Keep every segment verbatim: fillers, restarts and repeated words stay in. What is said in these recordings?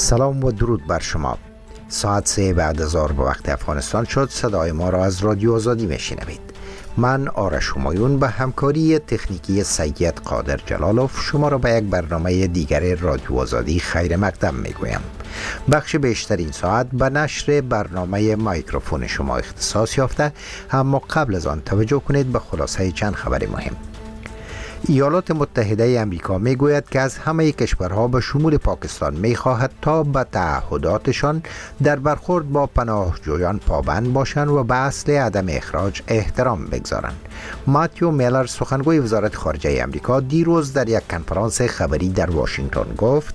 سلام و درود بر شما. ساعت سه بعد از ظهر به وقت افغانستان شد. صدای ما را از رادیو آزادی میشنوید. من آرش همایون به همکاری تکنیکی سید قادر جلالوف شما را به یک برنامه دیگر رادیو آزادی خیر مقدم میگویم. بخش بیشتر این ساعت به نشر برنامه میکروفون شما اختصاص یافته، اما قبل از آن توجه کنید به خلاصه چند خبر مهم. ایالات متحده آمریکا میگوید که از همه کشورها به شمول پاکستان میخواهد تا به تعهداتشان در برخورد با پناهجویان پابند باشند و به اصل عدم اخراج احترام بگذارند. ماتیو میلر سخنگوی وزارت خارجه آمریکا دیروز در یک کنفرانس خبری در واشنگتن گفت: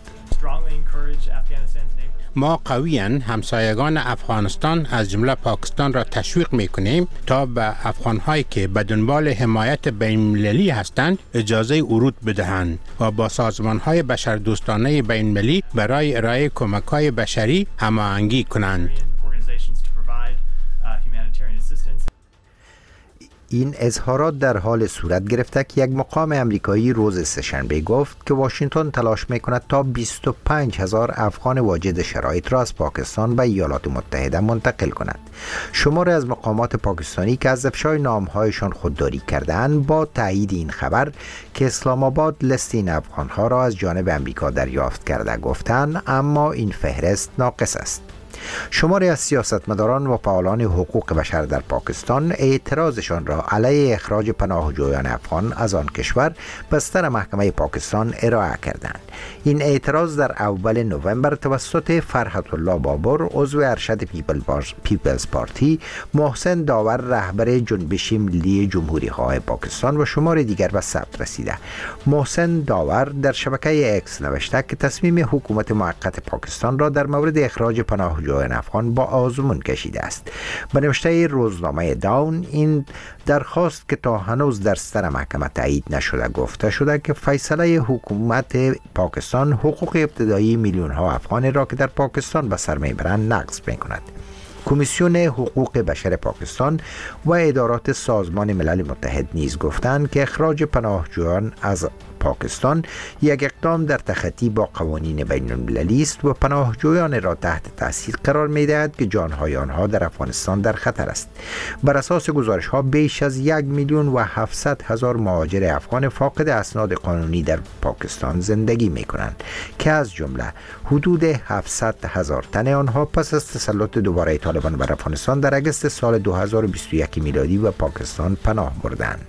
ما قویاً همسایگان افغانستان از جمله پاکستان را تشویق می‌کنیم تا به افغان‌هایی که به دنبال حمایت بین‌المللی هستند اجازه ورود بدهند و با سازمان‌های بشردوستانه بین‌المللی برای ارائه کمک‌های بشری هماهنگی کنند. این اظهارات در حال صورت گرفته که یک مقام امریکایی روز سه‌شنبه گفت که واشنگتن تلاش میکند تا بیست و پنج هزار افغان واجد شرایط را از پاکستان به ایالات متحده منتقل کند. شماری از مقامات پاکستانی که از افشای نامهایشان خودداری کردند با تایید این خبر که اسلام آباد لیست این افغانها را از جانب امریکا دریافت کرده گفتند، اما این فهرست ناقص است. شماری از سیاستمداران و فعالان حقوق بشر در پاکستان اعتراضشان را علیه اخراج پناهجویان افغان از آن کشور بستر محکمه پاکستان ارائه کردند. این اعتراض در اول نوامبر توسط فرحت الله بابر عضو ارشد پیپلز پارتی، محسن داور رهبر جنبش ملی جمهوری خواه پاکستان و شمار دیگر به ثبت رسیده. محسن داور در شبکه اکس نوشته که تصمیم حکومت موقت پاکستان را در مورد اخراج پناهجویان افغان با آزمون کشیده است. به نوشته روزنامه داون، این درخواست که تا هنوز در سر محکمه تایید نشده گفته شده که فیصله حکومت پاکستان حقوق ابتدایی میلیون ها افغان را که در پاکستان به سر میبرند نقض میکند. کمیسیون حقوق بشر پاکستان و ادارات سازمان ملل متحد نیز گفتند که اخراج پناهجویان از پاکستان یک اقدام در تخطی با قوانین بین المللی است و پناهجویان را تحت تاثیر قرار می‌دهد که جانهای آنها در افغانستان در خطر است. بر اساس گزارش‌ها بیش از یک میلیون و هفتصد هزار مهاجر افغان فاقد اسناد قانونی در پاکستان زندگی می‌کنند که از جمله حدود هفتصد هزار تن آنها پس از تسلط دوباره طالبان بر افغانستان در اگست سال دو هزار و بیست و یک میلادی و پاکستان پناه بردند.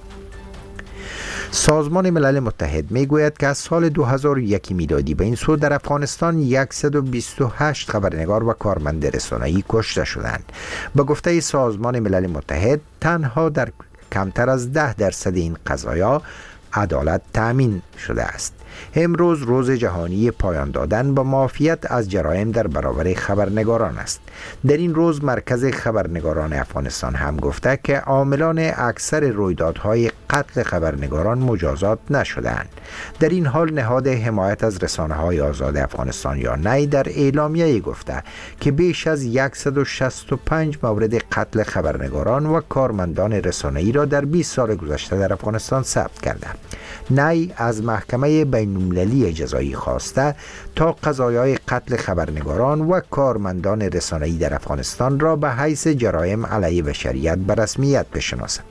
سازمان ملل متحد میگوید که از سال دو هزار و یک میلادی به این سو در افغانستان صد و بیست و هشت خبرنگار و کارمند رسانه‌ای کشته شدند. به گفته سازمان ملل متحد تنها در کمتر از ده درصد این قضایا عدالت تأمین شده است. امروز روز جهانی پایان دادن به معافیت از جرایم در برابر خبرنگاران است. در این روز مرکز خبرنگاران افغانستان هم گفته که عاملان اکثر رویدادهای قتل خبرنگاران مجازات نشدند. در این حال نهاد حمایت از رسانه‌های آزاد افغانستان یا نی در اعلامیه گفته که بیش از صد و شصت و پنج مورد قتل خبرنگاران و کارمندان رسانه‌ای را در بیست سال گذشته در افغانستان ثبت کرده. نی از محکمه بین‌المللی جزایی خواسته تا قضایای قتل خبرنگاران و کارمندان رسانه‌ای در افغانستان را به حیث جرایم علیه بشریت به رسمیت بشناسد.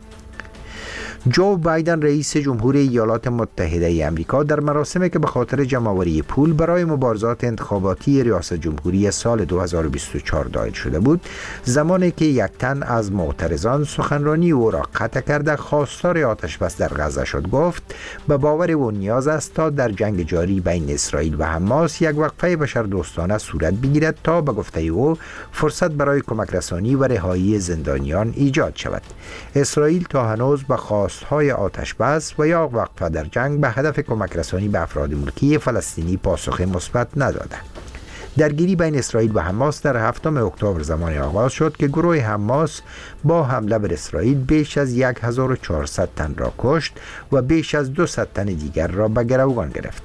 جو بایدن رئیس جمهور ایالات متحده آمریکا در مراسمی که به خاطر جمع‌آوری پول برای مبارزات انتخاباتی ریاست جمهوری سال دو هزار و بیست و چهار دایر شده بود، زمانی که یک تن از معترضان سخنرانی او را قطع کرده خواستار آتش بس در غزه شد، گفت به باور او نیاز است تا در جنگ جاری بین اسرائیل و حماس یک وقفه بشردوستانه صورت بگیرد تا به گفته او فرصت برای کمک رسانی و رهایی زندانیان ایجاد شود. اسرائیل تا هنوز به های آتش بس و یا وقفه در جنگ به هدف کمک رسانی به افراد ملکی فلسطینی پاسخ مثبت نداده. درگیری بین اسرائیل و حماس در هفتم اکتبر زمان آغاز شد که گروه حماس با حمله بر اسرائیل بیش از هزار و چهارصد تن را کشت و بیش از دویست تن دیگر را به گروگان گرفت.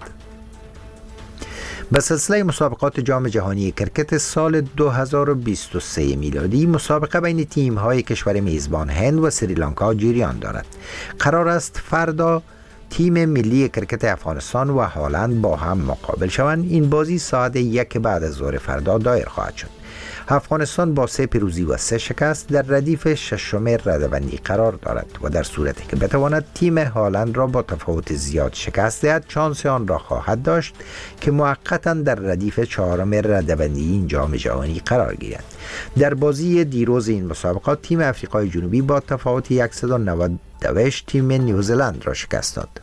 به سلسله مسابقات جام جهانی کرکت سال دو هزار و بیست و سه میلادی مسابقه بین تیم‌های کشور میزبان هند و سریلانکا جریان دارد. قرار است فردا تیم ملی کرکت افغانستان و هالند با هم مقابل شوند. این بازی ساعت یک بعد از ظهر فردا دایر خواهد شد. افغانستان با سه پیروزی و سه شکست در ردیف ششم رده‌بندی قرار دارد و در صورتی که بتواند تیم هالند را با تفاوت زیاد شکست دهد، شانس آن را خواهد داشت که موقتا در ردیف چهارم رده‌بندی این جام جهانی قرار گیرد. در بازی دیروز این مسابقات تیم آفریقای جنوبی با تفاوت صد و نود و هشت تیم نیوزلند را شکست داد.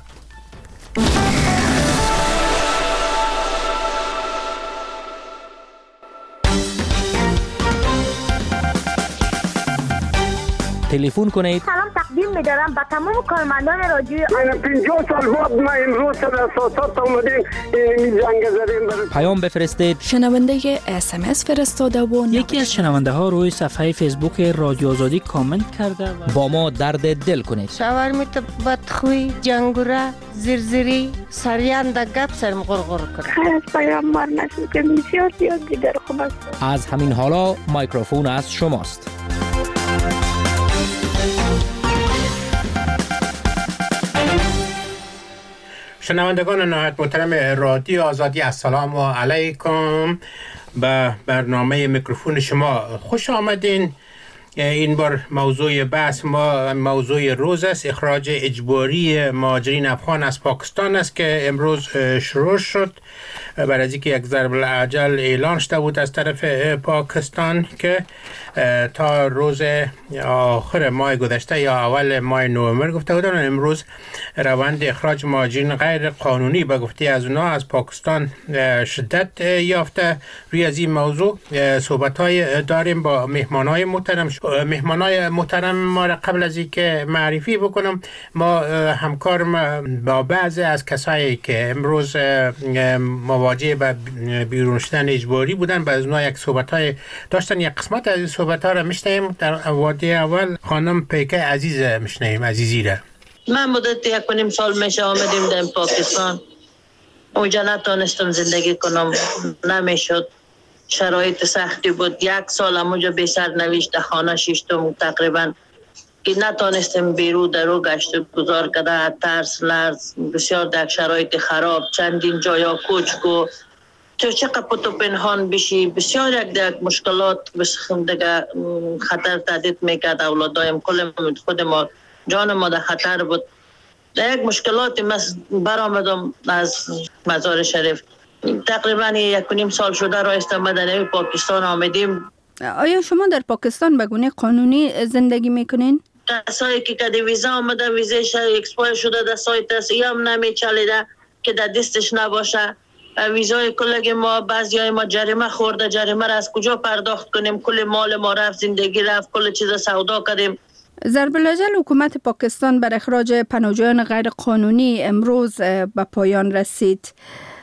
تلفن کنید. سلام تقدیم می‌دارم به تمام کارمندان رادیو. من پنجاه سال بعد ما امروز در اساسات اومدیم این جنگ زدیم. پیام بفرستید. شنونده اس ام اس فرستاده و یکی از شنونده ها روی صفحه فیسبوک رادیو آزادی کامنت کرده و با ما درد دل کنید. شاورمیت بدخوی، جنگوره، زرزری، سریان در گپ سرم غرغر کرد. خیلی از پیام مار نشد که بسیار زیاد دیگر خوب است. از همین حالا میکروفون از شماست. شنوندگان نهایت محترم رادیو آزادی، السلام علیکم. به برنامه میکروفون شما خوش آمدین. این بار موضوع بحث ما موضوع روز است، اخراج اجباری مهاجرین افغان از پاکستان است که امروز شروع شد بعد از اینکه یک ضرب الاجل اعلان شده بود از طرف پاکستان که تا روز آخر ماه گذشته یا اول ماه نوامبر گفته بودن. امروز روند اخراج مهاجرین غیر قانونی به گفته از اونا از پاکستان شدت یافته. روی از این موضوع صحبت‌های داریم با مهمانای محترم. مهمانای محترم ما را قبل از اینکه معرفی بکنم، ما همکار با بعضی از کسایی که امروز مواجه با بیرون شدن اجباری بودن، بعضی از اونها یک صحبت‌های داشتن. یک قسمت از این صحبت‌ها را میشنیم. در وادی اول خانم پیکه عزیز میشنیم. عزیزی را من مدت یک و نیم سال میشه آمدیم در پاکستان. اونجا نتونستم زندگی کنم، نمیشد، شرایط سختی بود. یک سال اونجا بی سرنوشت، خانه شیشتم تقریبا که نتونستم بیرون درو گشت گذار کرده، ترس لرز بسیار در شرایط خراب، چندین جایا کوچکو تو چقدر پتو پنهان بشی، بسیار یک در مشکلات دیگه خطر تهدید میکرد. اولادایم کل خود ما جان ما در خطر بود. در یک مشکلات من برآمدم از مزار شریف. تقریبا یک و نیم سال شده رایستم مدنی پاکستان آمدیم. آیا شما در پاکستان به گونه قانونی زندگی میکنین؟ کسایی که کدی ویزا آمده ویزاش اکسپایر شده در سایت است یا نمی چلیده که در دستش نباشه. ویزای کلگی ما بعضیای ما جریمه خورده، جریمه را از کجا پرداخت کنیم؟ کل مال ما رفت، زندگی رفت، کل چیز سودا کردیم. ضرب الاجل حکومت پاکستان بر اخراج پناهجویان غیر قانونی امروز به پایان رسید.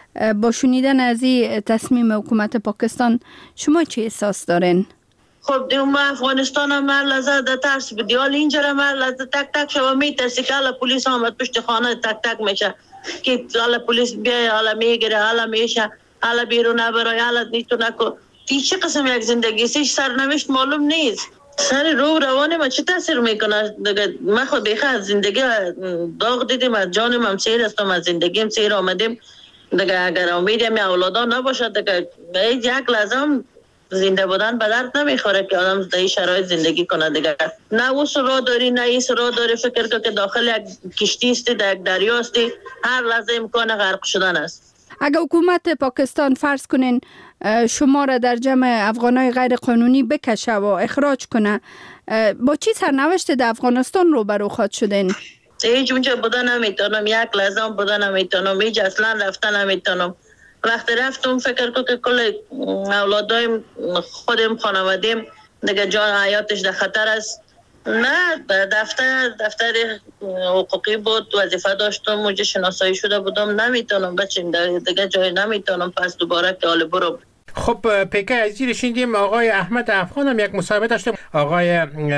با شنیدن از این تصمیم حکومت پاکستان شما چه احساس دارین؟ خب دیگه افغانستان هم هر لحظه در ترس بودی، حال اینجا هم هر لحظه تک تک شما میترسی که حالا پولیس آمد پشت خانه تک تک میشه که حالا پولیس بیای، حالا میگیره، حالا میشه، حالا بیرون نبرای، حالا نیتو نکو. این چه قسم یک زندگی است؟ سرنوشت معلوم نیست. سر رو روان ما چه تاثیر میکنه؟ من خود بیخه از زندگی داغ دیدیم، از جانم هم سیر هستم، از زندگیم سیر آمدیم دیگه. اگر امیدیم اولادا نباشد دیگه یک لحظه هم زنده بودن به درد نمیخوره که آدم در این شرایط زندگی کنه دیگه. نه او سرا داری نه این سرا داری. فکر کن که داخل یک کشتی استی، در یک دریا استی، هر لحظه امکان غرق شدن است. اگر حکومت پاکستان فرض کنین شما را در جمع افغانای غیر قانونی بکشه و اخراج کنه، با چی سرنوشت در افغانستان رو برو خواهد شدین؟ هیچ اونجا بودن نمیتونم، یک لحظه هم بودن نمیتونم، هیچ اصلا رفتن نمیتونم. وقتی رفتم فکر کنم که کل اولادایم خودم خانوادیم دیگه جان حیاتش در خطر است. نه دفتر دفتر حقوقی بود، وظیفه داشتم، اونجا شناسایی شده بودم، نمیتونم بچیم دیگه جای نمیتونم، پس دوباره که حال برم. خب پیکه عزیزی رشیدیم. آقای احمد افغان هم یک مصاحبه داشتیم. آقای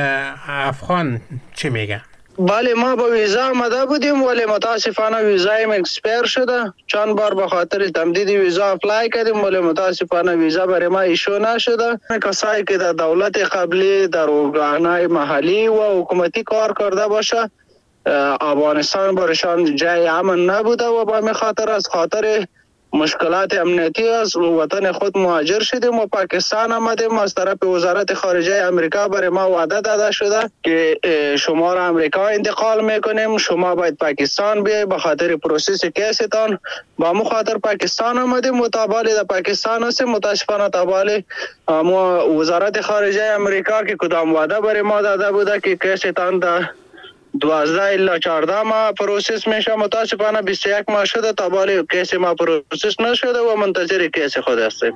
افغان چی میگه؟ بله ما با ویزا آمده بودیم ولی متاسفانه ویزایم اکسپایر شده. چند بار به خاطر تمدید ویزا اپلای کردیم ولی متاسفانه ویزا برای ما ایشو نشده. کسایی که در دولت قبلی در ارگان‌های محلی و حکومتی کار کرده باشه افغانستان برشان جای امن نبوده و با می خاطر از خاطر مشکلات امنیتی از وطن خود مهاجر شدیم و پاکستان آمدیم. از طرف وزارت خارجه امریکا برای ما وعده داده شده که شما را امریکا انتقال میکنیم، شما باید پاکستان بیاید به خاطر پروسس کیستان. با مو خاطر پاکستان آمدیم و تابالی در پاکستان هستیم. متاسفانه تابالی ما وزارت خارجه امریکا که کدام وعده برای ما داده بوده که کیستان در دوازده الا چهارده ماه پروسس میشه، متاسفانه بیست و یک ماه شده تا بالی کیس ما پروسس نشده و منتظر کیس خود هستیم.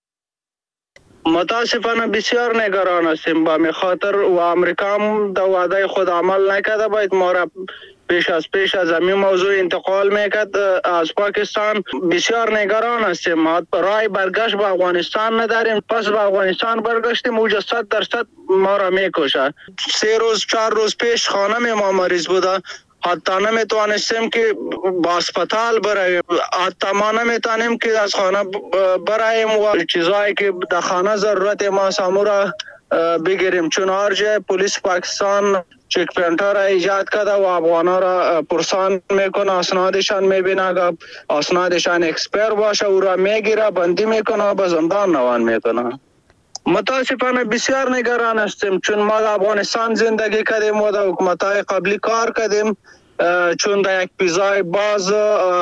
متاسفانه بسیار نگران هستیم با می خاطر و امریکا هم در وعده خود عمل نکرده. باید ما را پیش از پیش از همین موضوع انتقال میکرد از پاکستان. بسیار نگران هستیم، ما رای برگشت به افغانستان نداریم. پس به افغانستان برگشتیم اوجا صد درصد ما را میکشه. سه روز چهار روز پیش خانم ما مریض بوده، حتی نمیتوانستیم که با اسپتال برایم، حتی ما نمیتونیم که از خانه برایم و چیزایی که در خانه ضرورت ما سامورا بگیریم، چون هر جای پلیس پاکستان چک پوینت‌ها را ایجاد کرده و افغانا را پرسان میکنه، اسنادشان میبینه، اسنادشان اکسپایر باشه او را میگیره، بندی میکنه و به زندان روان میکنه. متاسفانه بسیار نگران هستیم، چون ما در افغانستان زندگی کردیم و در حکومت‌های قبلی کار کردیم، چون در یک پیزای باز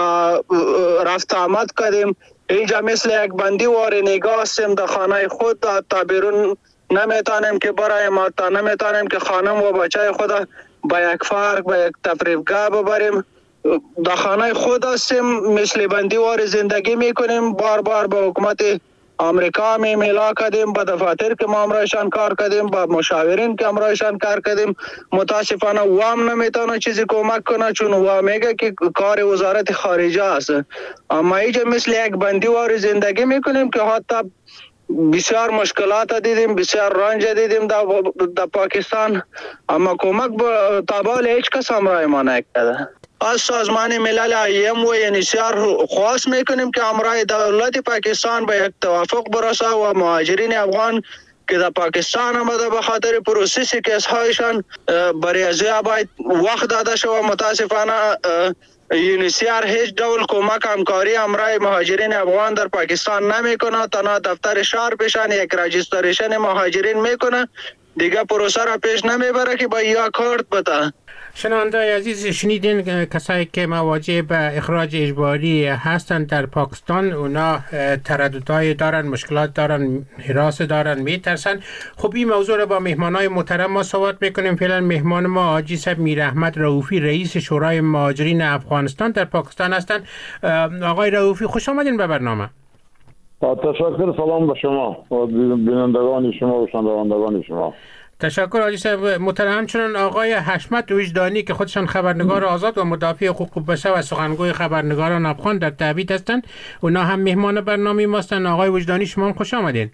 رفت آمد کردیم. اینجا مثل یک بندی وار نگاه هستیم در خانه خود، تا بیرون نمیتونیم که برای ما، تا نمیتونیم که خانم و بچه خود با یک فرق با یک تفریحگاه ببریم. در خانه خود هستیم، مثل بندی وار زندگی میکنیم. بار بار به حکومت امریکا می میلا کردیم، با دفاتر که ما امرایشان کار کردیم، با مشاورین که امرایشان کار کردیم. متاسفانه او هم نمیتونه چیزی کمک کنه، چون او میگه که کار وزارت خارجه است. اما اینجا مثل یک بندی وار زندگی میکنیم که حتی بسیار مشکلات دیدیم، بسیار رنج دیدیم در, در پاکستان، اما کمک به تابال هیچ کس همراه ما نکرده. از سازمان ملل ایم و انیسیار خواست میکنیم که همراه دولت پاکستان به یک توافق برسه و مهاجرین افغان که در پاکستان آمده به خاطر پروسس کیس هایشان برای ازیا باید وقت داده شود. متاسفانه یونیسیار هیچ دول کمک همکاری همراه مهاجرین افغان در پاکستان نمیکنه، تنها دفتر شهر پیشان یک راجستریشن مهاجرین میکنه، دیگه پروسه را پیش نمیبره که با یا کارت بده. شنونده‌های عزیز، شنیدین کسایی که مواجه به اخراج اجباری هستند در پاکستان، اونا ترددهای دارن، مشکلات دارن، هراس دارن، میترسن. خب این موضوع رو با مهمانای محترم ما صحبت میکنیم. فعلا مهمان ما حاجی صاحب میر احمد رؤوفی، رئیس شورای مهاجرین افغانستان در پاکستان هستند. آقای رؤوفی خوش آمدین به برنامه. تشکر، سلام به شما و بینندگان شما و شنوندگان شما. تشکر حاجی صاحب محترم. همچنان آقای حشمت وجدانی که خودشان خبرنگار آزاد و مدافع حقوق بشر و سخنگوی خبرنگاران افغان در تبعید هستند، اونا هم مهمان برنامه ما هستند. آقای وجدانی شما هم خوش آمدید.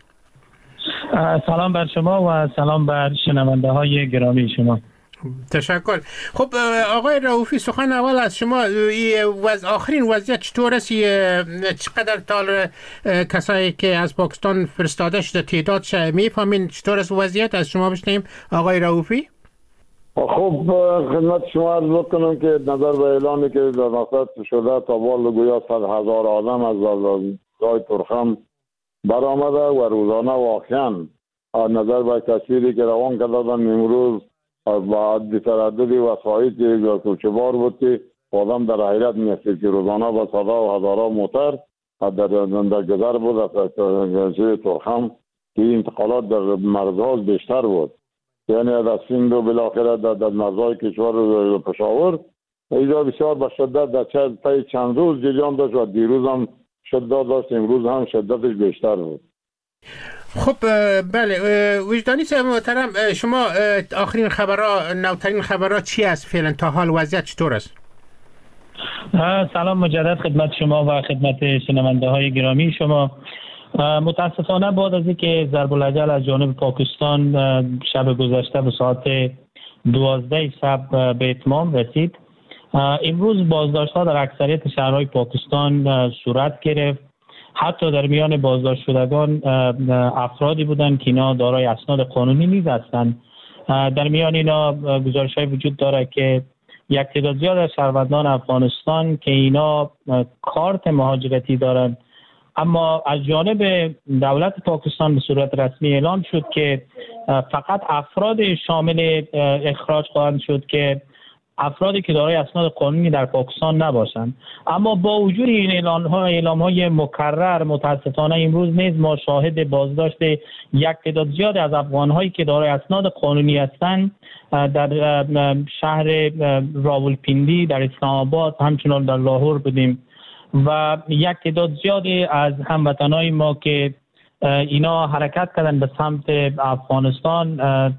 سلام بر شما و سلام بر شنونده های گرامی شما. تشکر. خب آقای رؤوفی، سخن اول از شما، وز آخرین وضعیت چطور است؟ چقدر تال کسایی که از پاکستان فرستاده شده تعدادش میفهمین؟ چطور است وضعیت؟ از شما بشنیم آقای رؤوفی. خب خدمت شما عرض بکنم که نظر به اعلانی که در مقصد شده تا بال گویا صد هزار آدم از جای ترخم برآمده و روزانه واقعا نظر به تصویری که روان کردن امروز بعد ترددی وسایط کوچه‌وار بود که آدم در حیرت می‌افتاد که روزانه با صدا و هزاران موتر در در گذر بود از ترخم که انتقالات در مرزها بیشتر بود، یعنی از سند و بالاخره در, در مرزهای کشور پشاور اینجا بسیار به شدت در چند چند روز جریان داشت و دیروز هم شدت داشت، امروز هم شدتش بیشتر بود. خب بله وجدانی صاحب محترم، شما آخرین خبرها، نوترین خبرها چی است فعلا تا حال؟ وضعیت چطور است؟ سلام مجدد خدمت شما و خدمت شنونده های گرامی شما. متاسفانه بعد از اینکه ضرب الاجل از جانب پاکستان شب گذشته به ساعت دوازده شب به اتمام رسید، امروز بازداشت ها در اکثریت شهرهای پاکستان صورت گرفت. حتی در میان بازداشت شدگان افرادی بودند که اینا دارای اسناد قانونی نیز هستند. در میان اینا گزارش‌های وجود داره که یک تعداد زیاد از شهروندان افغانستان که اینا کارت مهاجرتی دارند، اما از جانب دولت پاکستان به صورت رسمی اعلام شد که فقط افراد شامل اخراج خواهند شد که افرادی که دارای اسناد قانونی در پاکستان نباشند. اما با وجود این اعلان‌ها اعلام‌های مکرر، متاسفانه امروز نیز ما شاهد بازداشت یک تعداد زیاد از افغان‌هایی که دارای اسناد قانونی هستند در شهر راولپیندی، در اسلام آباد، همچنان در لاهور بودیم و یک تعداد زیادی از هموطنان ما که اینا حرکت کردن به سمت افغانستان،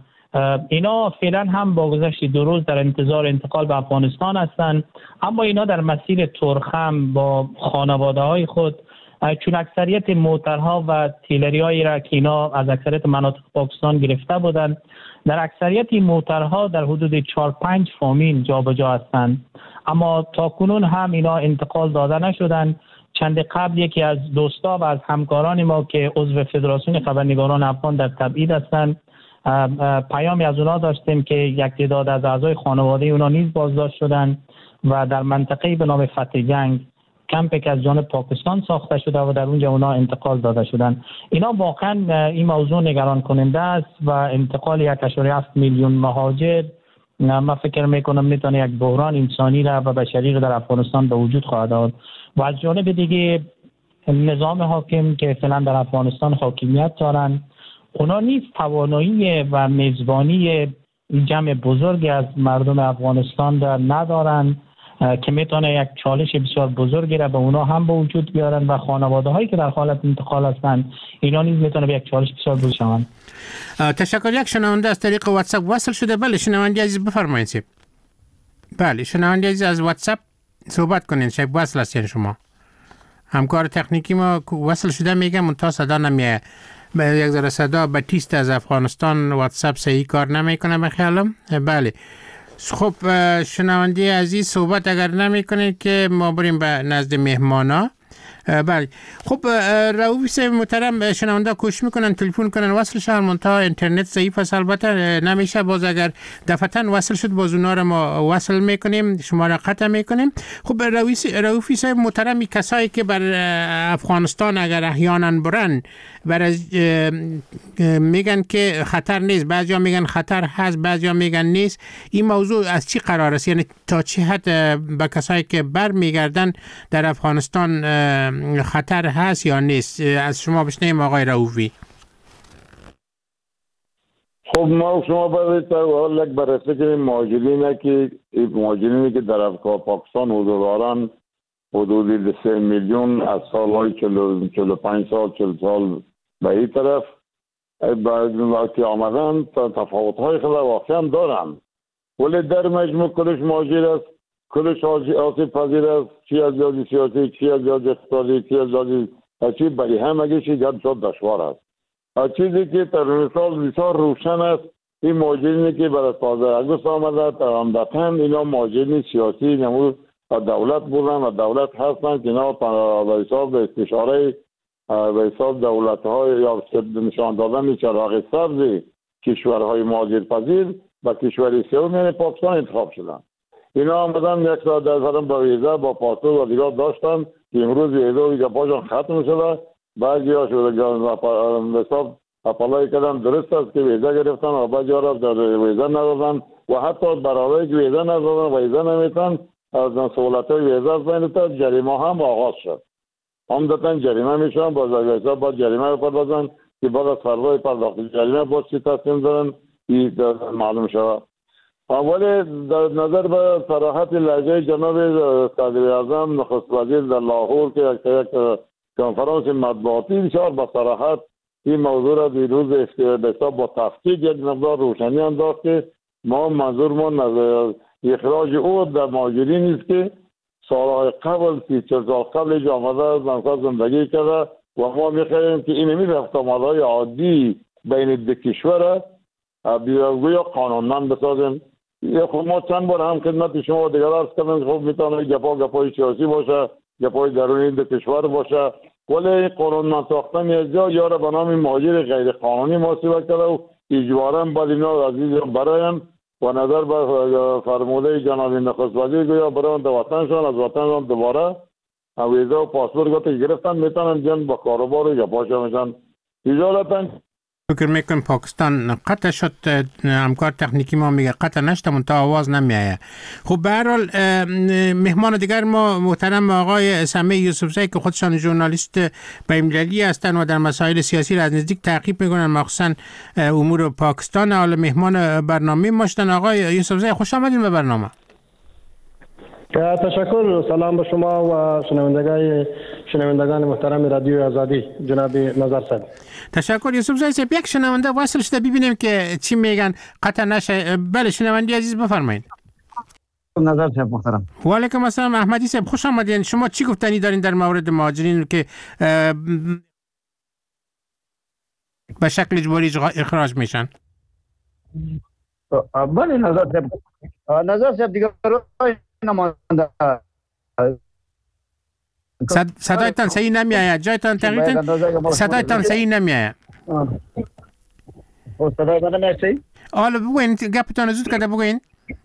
اینا فعلا هم با گذشت دو روز در انتظار انتقال به افغانستان هستند، اما اینا در مسیر ترخم با خانواده های خود، چون اکثریت موترها و تیلری هایی را که اینا از اکثریت مناطق پاکستان گرفته بودند، در اکثریت این موترها در حدود چهار پنج فامیل جابجا هستند، اما تا کنون هم اینا انتقال داده نشدند. چند قبل یکی از دوستا و از همکاران ما که عضو فدراسیون خبرنگاران افغان در تبعید هستند، پیامی از اونا داشتیم که یک تعداد از اعضای خانواده اونا نیز بازداشت شدند و در منطقه‌ای به نام فتح جنگ، کمپی که از جانب پاکستان ساخته شده و در اونجا اونا انتقال داده شدند. اینا واقعا این موضوع نگران کننده است و انتقال یک و هفت میلیون مهاجر من فکر میکنم میتونه یک بحران انسانی را و بشری را در افغانستان به وجود خواهد آورد و از جانب دیگه نظام حاکم که فعلا در افغانستان حاکمیت دارند، اونا نیز توانایی و میزبانی جمع بزرگی از مردم افغانستان را ندارند که میتونه یک چالش بسیار بزرگی را به اونا هم به وجود بیارن و خانواده هایی که در حالت انتقال هستند اینا نیز میتونه به یک چالش بسیار بزرگ شوند. تشکر. یک شنونده از طریق واتساپ وصل شده. بله شنونده عزیز بفرمایید. بله شنونده عزیز از واتساپ صحبت کنین. شاید وصل هستین شما. همکار تکنیکی ما وصل شده میگه منتها صدا نمیاد. به یک ذره صدا به تیست از افغانستان واتساپ صحیح کار نمیکنه به خیالم. بله خب شنونده عزیز صحبت اگر نمیکنید که ما بریم به نزد مهمانا. بله خب رئوف صاحب محترم، شنونده کوشش میکنن تلفن کنن وصل شن، منتها اینترنت ضعیف است، البته نمیشه. باز اگر دفعتاً وصل شد باز اونا رو ما وصل میکنیم، شما را قطع میکنیم. خب رئوف صاحب محترم، کسایی که بر افغانستان اگر احیانا برن بر میگن که خطر نیست، بعضیا میگن خطر هست، بعضیا میگن نیست. این موضوع از چی قرار است؟ یعنی تا چه حد به کسایی که بر میگردن در افغانستان خطر هست یا نیست؟ از شما بشنیم آقای رئوفی. خب ما شما باید حالا بررسی کنیم مهاجرینه که مهاجرینی که در پاکستان حضور دارن حدود سه میلیون از سالهای چهل و پنج سال چهل سال به این طرف که آمدن تفاوت‌های خیلی واقعا دارن، ولی در مجموع کلش مهاجر است، کلش آسیب پذیر است، چی از جهت سیاسی، چی از جهت اقتصادی، چی از جهت چی، برای همه چیز بسیار دشوار است. چیزی که در مثال بسیار روشن است، این مهاجرینی که برای پانزده آگوست آمده در عمدتاً اینا مهاجرین سیاسی نمود دولت بودن و دولت هستند که اینا به حساب استشاره به حساب دولت‌های یا نشان دادن چراغ سبز کشورهای مهاجرپذیر و کشور سوم یعنی پاکستان انتخاب شدن. اینا آمدن یک ساعت در فرم با ویزا با پاسپورت و دیگر داشتن که امروز ویزا و گپاشون ختم شده. بعضی ها شده به حساب اپلای کردن، درست است که ویزا گرفتن و بعضی ها را در ویزا ندادن و حتی برای که ویزا ندادن ویزا نمیتن از سهولت های ویزا بینید جریمه هم آغاز شد. عمدتاً جریمه میشن باز اگر با جریمه بپردازن که بعد از فردای پرداخت جریمه باز چی تصمیم دارن این معلوم شود. اولی در نظر به صراحت لهجه جناب صدر اعظم نخست وزیر در لاهور که یک کنفرانس مطبوعاتی بسیار با صراحت این موضوع را دیروز به حساب با تفکیک یک مقدار روشنی انداخت که ما منظورمون از اخراج او در مهاجرین است که سالهای قبل سی چل سال قبل جا آمده زنسا زندگی کرده و ما میخواهیم که این می رفت آمدهای عادی بین دو کشور بیاگوی قانونمند بسازیم. خب ما چند بار هم خدمت شما دیگر عرض کردیم خب میتونه گپا گپای سیاسی باشه، گپای درونی دو کشور باشه، ولی قانونمند ساختن از جا یا را به نام مهاجر غیر قانونی محاسبه کرده و اجبارا باید اینا عزیز برایم و و نظر به فرموده جناب نخست وزیر گویا برای وطنشان از وطنشان دوباره ویزا و پاسپورت گاتی گرفتن میتونن جن با کاروبار یا پاشا ایجالتن. فکر میکنم پاکستان قطع شد، همکار تکنیکی ما میگه قطع نشده منتها آواز نمیایه. خب به هر حال مهمان دیگر ما محترم آقای سمیع یوسفزئی که خودشان ژورنالیست بین‌المللی هستند و در مسائل سیاسی را از نزدیک تعقیب میکنن، مخصوصا امور پاکستان. حالا مهمان برنامه ما شدن. آقای یوسفزئی خوش آمدین به برنامه. تشکر. سلام به شما و شنوندگان شنوندگان محترم رادیو آزادی جناب نظر صاحب. تشکر یوسفزئی صاحب. یک شنونده وصل شده ببینیم که چی میگن، قطع نشه. بله شنونده عزیز بفرمایید. نظر صاحب محترم. و علیکم السلام احمدی صاحب خوش آمدین. شما چی گفتنی دارین در مورد مهاجرین که به شکل اجباری اخراج میشن؟ بله نظر صاحب. نظر صاحب دیگه نمانده. صد... صدایتان صحیح نمیآید. جایتان تغییر صدایتان صحیح نمیآید. او صدای من نمیاد صحیح؟ حالا بگوین گپتان زود کرده بگوین.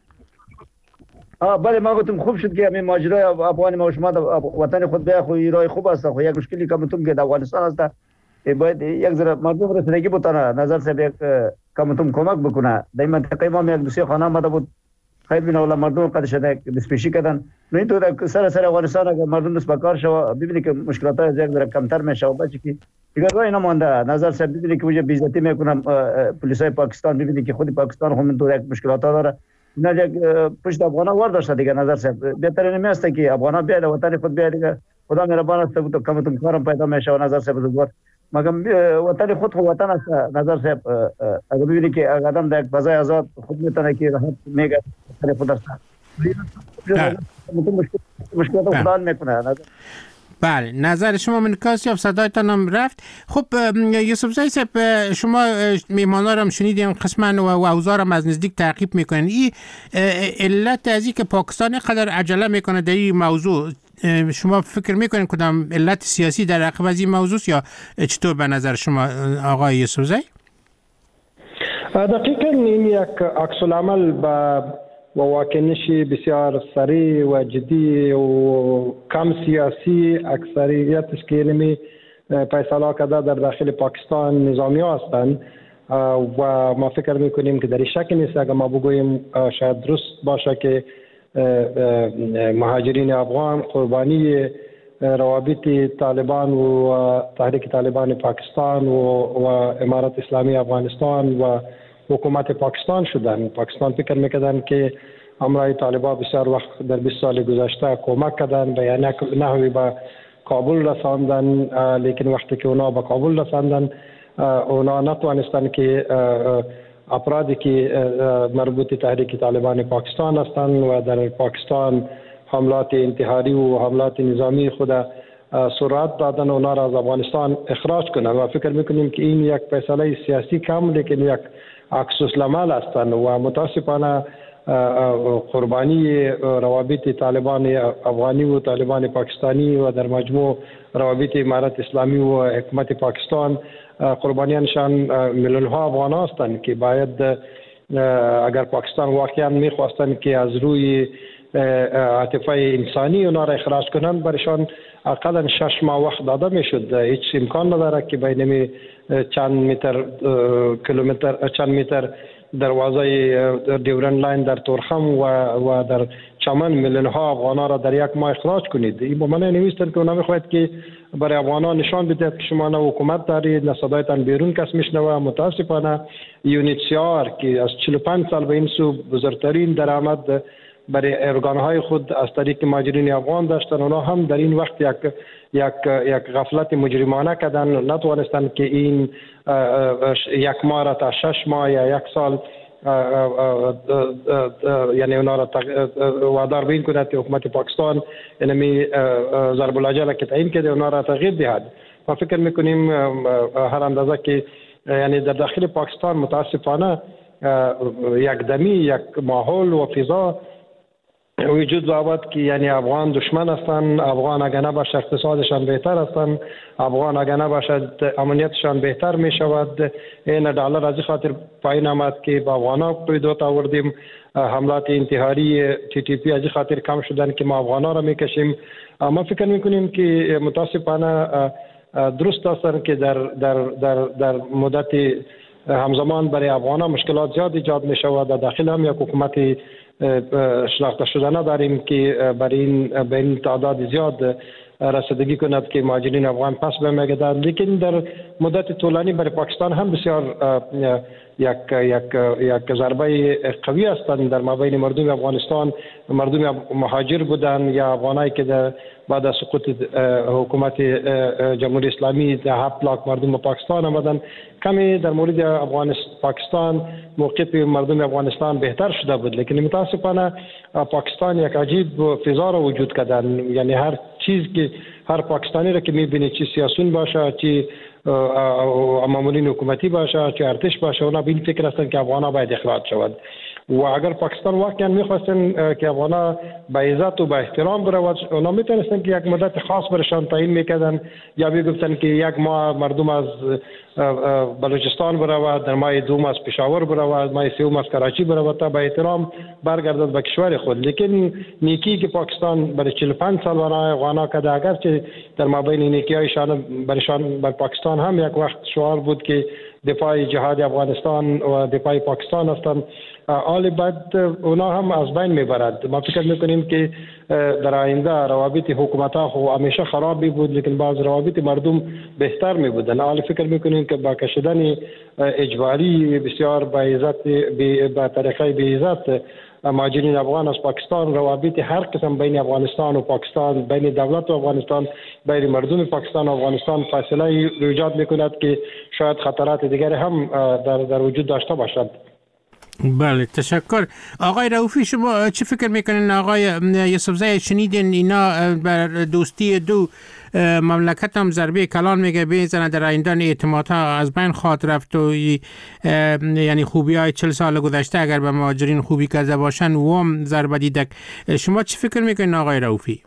آه بله ما گفتم خوب شد که همین ماجرای افغان ما شما وطن خود بیا خو رای خوب است. خو یک مشکلی که متون که در افغانستان است باید یک ذره مردم رسیدگی بتونه. نظر صاحب یک کمتون کمک بکنه. در منطقه ما یک دوسری خانه آمده بود خیلی بنا ولی مردم قد شده دستپیشی کردن. نه تو سر سر افغانستان اگر مردم دست بکار شو ببینید که مشکلات ها زیاد کمتر میشه و بچه که دیگر راه نمانده. نظر صاحب ببینید که وجه بیزتی میکنم پلیسای پاکستان. ببینید که خود پاکستان هم تو یک مشکلات ها داره. نه یک پشت افغانا وارد داشته دیگه. نظر صاحب بهتر نمیاسته که افغانا بیاد وطن خود بیاد دیگه. خدا مهربان است تو کمتون کارم پیدا میشه و نظر صاحب زور مگم وطن خود خود وطن است. نظر صاحب اگر ببینید که آدم در یک فضای آزاد خود میتونه که راحت میگه وطن خود است. مشکلات خدا میکنه. بله نظر شما من کاسی صدایتان هم رفت. خب یوسفزئی صاحب شما میهمانا رو هم شنیدیم قسما و اوضاع هم از نزدیک تعقیب میکنن. این علت از این که پاکستان قدر عجله میکنه در این موضوع شما فکر میکنین کدام علت سیاسی در عقب از این موضوع یا چطور به نظر شما آقای یوسفزئی؟ دقیقاً این یک عکس العمل با و واکنش بسیار سریع و جدی و کم سیاسی اکثریت اسکیلمی فیصله کرده در داخل پاکستان نظامی هستند و ما فکر میکنیم که در این شک نیست اگر ما بگوییم شاید درست باشه که مهاجرین افغان قربانی روابط طالبان و تحریک طالبان پاکستان و, و امارت اسلامی افغانستان و حکومت پاکستان شدن. پاکستان فکر میکردن که امرای طالبان بسیار وقت در بیست سال گذشته کمک کردن به یعنی نحوی به کابل رساندن، لیکن وقتی که اونا به کابل رساندن اونا نتوانستن که افرادی که مربوط تحریک طالبان پاکستان هستند و در پاکستان حملات انتحاری و حملات نظامی خود سرعت دادن اونا را از افغانستان اخراج کنند و فکر میکنیم که این یک فیصله سیاسی کم لیکن یک عکس العمل هستند و متاسفانه قربانی روابط طالبان افغانی و طالبان پاکستانی و در مجموع روابط امارت اسلامی و حکومت پاکستان قربانیانشان میلیون ها افغان هستند که باید اگر پاکستان واقعا میخواستند که از روی عاطفه انسانی اونا را اخراج کنند برشان اقلا شش ماه وقت داده میشد. هیچ امکان نداره که بین چند متر کیلومتر چند متر دروازه دیورن لاین در تورخم و و در چمن میلیون ها افغانا را در یک ماه اخراج کنید. این با من نوشتن که اونا میخواهد که برای افغانا نشان بدهد که شما نه حکومت دارید نه صدایتان بیرون کس میشنوه. متاسفانه یونیتسیار که از چهل و پنج سال به این سو بزرگترین درآمد برای ارگانهای خود از طریق مهاجرین افغان داشتن، اونا هم در این وقت یک یک یک غفلت مجرمانه کردن، نتوانستند که این یک ماه را تا شش ماه یا یک سال یعنی اونا را وادار بین کند که حکومت پاکستان یعنی ضرب الاجل که تعیین کرده اونا را تغییر دهد. ما فکر میکنیم هر اندازه که یعنی در داخل پاکستان متاسفانه یک دمی یک ماحول و فضا وجود بابد که یعنی افغان دشمن هستند، افغان اگر نباشه اقتصادشان بهتر هستند، افغان اگر نباشه امنیتشان بهتر می شود. این دلار از این خاطر پایین آمد که با افغانا قیدات آوردیم. حملات انتحاری تی تی پی از این خاطر کم شدن که ما افغانا را میکشیم. ما فکر میکنیم که متاسفانه درست است که در در در در مدت همزمان برای افغانا مشکلات زیاد ایجاد می شود. در داخل هم یک حکومت شناخته شده نداریم که برای این به این تعداد زیاد رسیدگی کند که مهاجرین افغان پس بمیگردند. لیکن در مدت طولانی برای پاکستان هم بسیار یک یک یک ضربه قوی هستند در مابین مردم افغانستان. مردم مهاجر بودند یا افغانایی که در بعد از سقوط حکومت جمهوری اسلامی در هفت لاک مردم پاکستان آمدند. کمی در مورد افغانستان پاکستان موقف مردم افغانستان بهتر شده بود، لیکن متاسفانه پاکستان یک عجیب فضا را وجود کردن. یعنی هر چیز که هر پاکستانی را که میبینی، چی سیاسیون باشه، چی مامورین حکومتی باشه، چی ارتش باشه، اونا به این فکر هستن که افغانا باید اخراج شود. و اگر پاکستان واقعا میخواستن که افغانا با عزت و با احترام برود، اونا میتونستن که یک مدت خاص برشان تعیین میکردن یا میگفتن که یک ماه مردم از بلوچستان برود، در ماه دوم از پشاور برود، ماه سوم از کراچی برود تا با احترام برگردد به کشور خود. لیکن نیکی که پاکستان برای چهل و پنج سال برای افغانا کرده، اگرچه در مابین نیکی‌هایشان برشان بر پاکستان هم یک وقت شعار بود که دفاع جهاد افغانستان و دفاع پاکستان هستند، حال بعد اونا هم از بین میبرد. ما فکر میکنیم که در آینده روابط حکومت ها خو همیشه خرابی بود، لیکن بعض روابط مردم بهتر می بودن. حال فکر میکنیم که با کشیدن اجباری بسیار با عزت با طریقه به عزت مهاجرین افغان از پاکستان، روابط هر قسم بین افغانستان و پاکستان، بین دولت و افغانستان، بین مردم پاکستان و افغانستان فاصله ایجاد میکند که شاید خطرات دیگر هم در در وجود داشته باشد. بله، تشکر. آقای رؤوفی، شما چی فکر میکنین؟ آقای یوسفزی شنیدین اینا بر دوستی دو مملکت هم ضربه کلان میگه بزنه، در آینده اعتمادها از بین خواهد رفت و یعنی خوبی های چل سال گذشته اگر به مهاجرین خوبی کرده باشن و هم ضربه دیدک. شما چی فکر میکنین آقای رؤوفی؟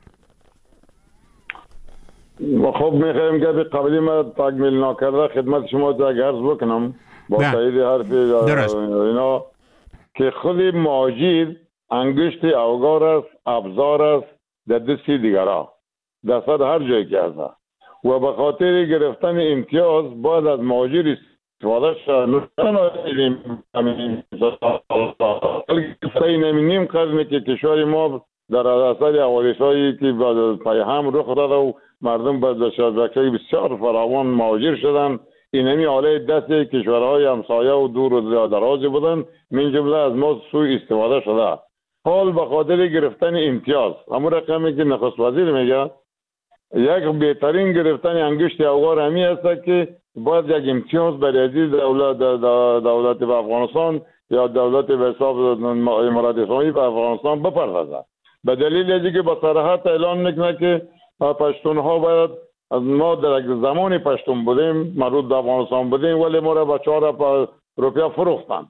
خب میخوایم که به قبلی ما تکمیل نکرده خدمت شما عرض بکنم با تایید حرف اینا که خود مهاجر انگشت اوگار است، ابزار است در دستی دیگرها دست هر جایی که هست و به خاطر گرفتن امتیاز باید از مهاجر استفاده شد. نمینیم قدمی که کشور ما در اثر حوادث‌هایی که پای هم رخ داده و مردم به شبکه‌های بسیار فراوان مهاجر شدن، اینمی حاله دست کشورهای همسایه و دور و دراز بودن، من جمله از ما سوء استفاده شده. حال به خاطر گرفتن امتیاز، همون رقمی که نخست وزیر میگه، یک بهترین گرفتن انگشت اوگار همی است که باید یک امتیاز برای دولت دولت به افغانستان یا دولت به حساب امارات اسلامی به افغانستان بپردازد. به دلیل اینکه که با صراحت اعلان میکنه که پشتون ها باید، ما در یک زمانی پشتون بودیم، مربوط به افغانستان بودیم، ولی ما را به چهار روپیه فروختن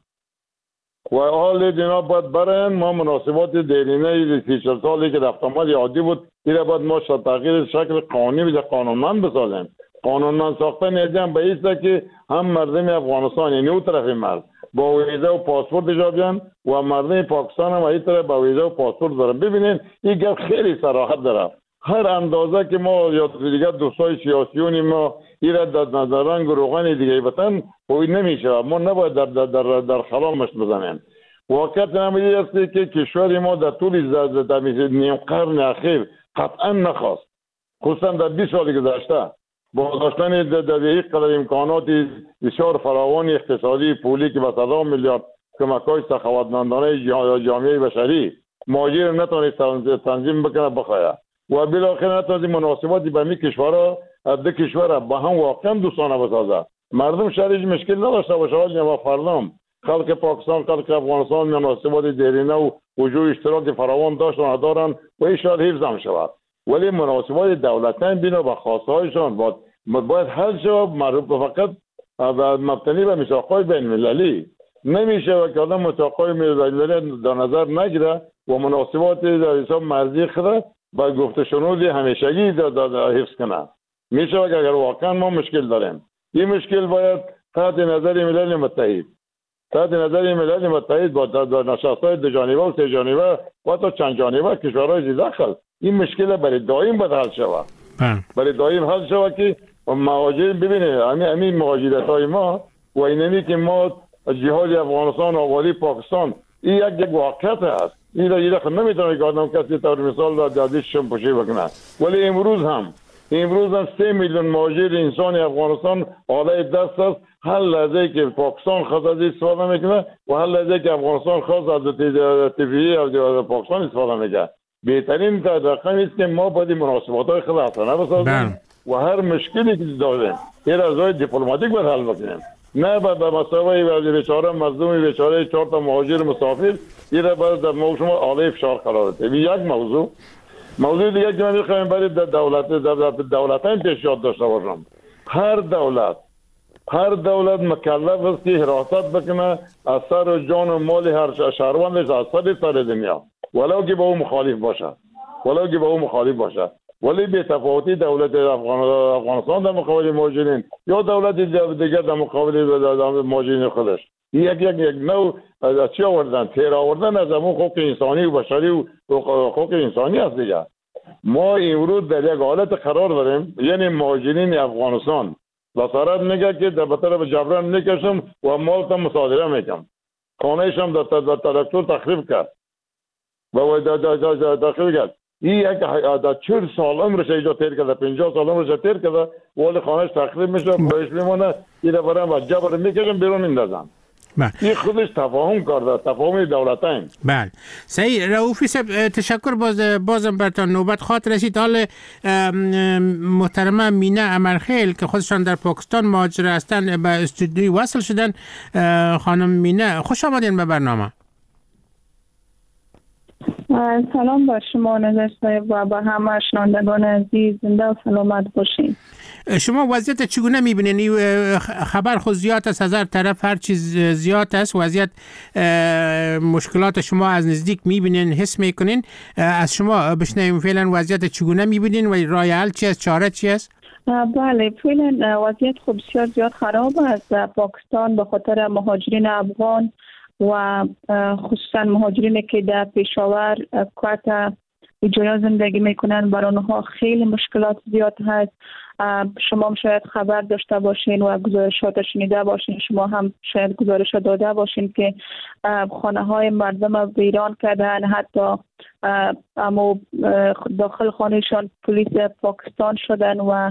و حال جناب باید برن ما مناسبات دیرینه سی چل سالی که دفترمال عادی بود دیره باید ما تغییر شکل قانونی و قانونمند بسازیم. قانونمند ساختن ایجام به ایسته که هم مردم افغانستان یعنی او طرف مرد با ویزه و پاسپورت جا بیان و مردم پاکستان هم این طرف با ویزه و پاسپورت دارن. ببینید این گفت خیلی صراحت داره. هر اندازه که ما یا دیگه دوستای سیاسیونی ما ایراد در نظران گروهان دیگه بتن و این نمیشه، ما نباید در در در, در خلامش بزنیم. واقعیت نمیدی است که کشور ما در طول در نیم قرن اخیر قطعا نخواست، خصوصا در بیست سال گذشته با داشتن در یک قدر امکانات بسیار فراوان اقتصادی پولی که به صد میلیارد کمک‌های سخاوتمندانه جامعه بشری مهاجر نتونست تنظیم بکنه بخواه و بالاخره نتونست مناسباتی به می کشورها دو کشور با هم واقعا دوستانه بسازه. مردم شهرش مشکل نداشته باشه، ولی فردام خلق پاکستان خلق افغانستان مناسبات دیرینه و وجود اشتراک فراوان داشتن و دارن و این شاید حفظ هم شود، ولی مناسبات دولتان بنا به خواسته هایشان باید باید حل شود. مربوط فقط مبتنی به میثاق‌های بین المللی نمیشه و که آدم میثاق‌های بین المللی در نظر نگیره و مناسبات در حساب مرزی خود با گفت شنود همیشگی حفظ کنه. میشه اگر واقعا ما مشکل داریم، این مشکل باید تحت نظر ملل متحد تحت نظر ملل متحد با نشست‌های دو جانبه و سه جانبه و تا چند جانبه کشورهای داخل این مشکل برای دائم باید حل شود. برای دائم حل شود که مهاجرین ببینید همین همین مهاجرت‌های ما و اینمی که ما جهاد افغانستان آبادی پاکستان این یک یک واقعیت است. این را یه نمیتونه که آدم کسی طور مثال را دادیششون پوشی بکنه. ولی امروز هم امروز هم سه میلیون مهاجر انسان افغانستان آلای دست است. هر لحظه که پاکستان خواست از استفاده میکنه و هر لحظه که افغانستان خواست از تفریحی از پاکستان استفاده میکنه. بهترین رقم است که ما باید مناسبات های خود حسنه بسازیم و هر مشکلی که داریم این از راه دیپلماتیک باید حل بکنیم. نه به مسابقه بیچاره مظلوم بیچاره چهار تا مهاجر مسافر این را باید در موضوع شما آله فشار قرار دهیم. یک موضوع موضوع دیگه که من میخوایم برای دولت دولتان پیشنهاد داشته باشم. هر دولت هر دولت مکلف است که حراست بکنه از سر و جان و مال هر شهروندش از سر سر دنیا ولو که با او مخالف باشه ولو که با او مخالف باشه. ولی به تفاوتی دولت افغانستان در مقابل مهاجرین یا دولت دیگر در مقابل مهاجرین خودش یک یک یک نوع چی آوردن؟ تیر آوردن از همون حقوق انسانی و بشری و حقوق انسانی است دیگه. ما امروز در یک حالت قرار داریم، یعنی مهاجرین افغانستان وزارت میگه که در طرف جبران میکشم و مال تا مصادره میکنم، خانهش هم در تراکتور تخریب کرد و تخریب کرد. این یک چهل سال عمرش اینجا تیر کرده، پنجاه سال عمرش تیر کرده ولی خانهش تخریب میشه، بایش میمونه، این برام و جبر میکشم بیرون میندازم. این خودش تفاهم کرده، تفاهم دولتین. بله صحیح. رؤوفی صاحب تشکر. باز بازم برتان نوبت خاطر رسید. حال محترمه مینه امرخیل که خودشان در پاکستان مهاجر هستند به استودیو وصل شدن. خانم مینه خوش آمدین به برنامه. سلام بر شما نظر صاحب و به همه شنوندگان عزیز، زنده و سلامت باشین. شما وضعیت چگونه میبینین؟ خبر خود زیاد است از هر طرف، هر چیز زیاد است. وضعیت مشکلات شما از نزدیک میبینین، حس میکنین. از شما بشنویم فعلا وضعیت چگونه میبینین و راه حل چی است، چاره چی است؟ بله فعلا وضعیت خب بسیار زیاد خراب است پاکستان به خاطر مهاجرین افغان و خصوصا مهاجرینی که در پشاور کویت اینجا زندگی میکنن. برای آنها خیلی مشکلات زیاد هست. شما هم شاید خبر داشته باشین و گزارشات شنیده باشین، شما هم شاید گزارش داده باشین که خانه های مردم ویران کردن، حتی اما داخل خانهشان پلیس پاکستان شدن و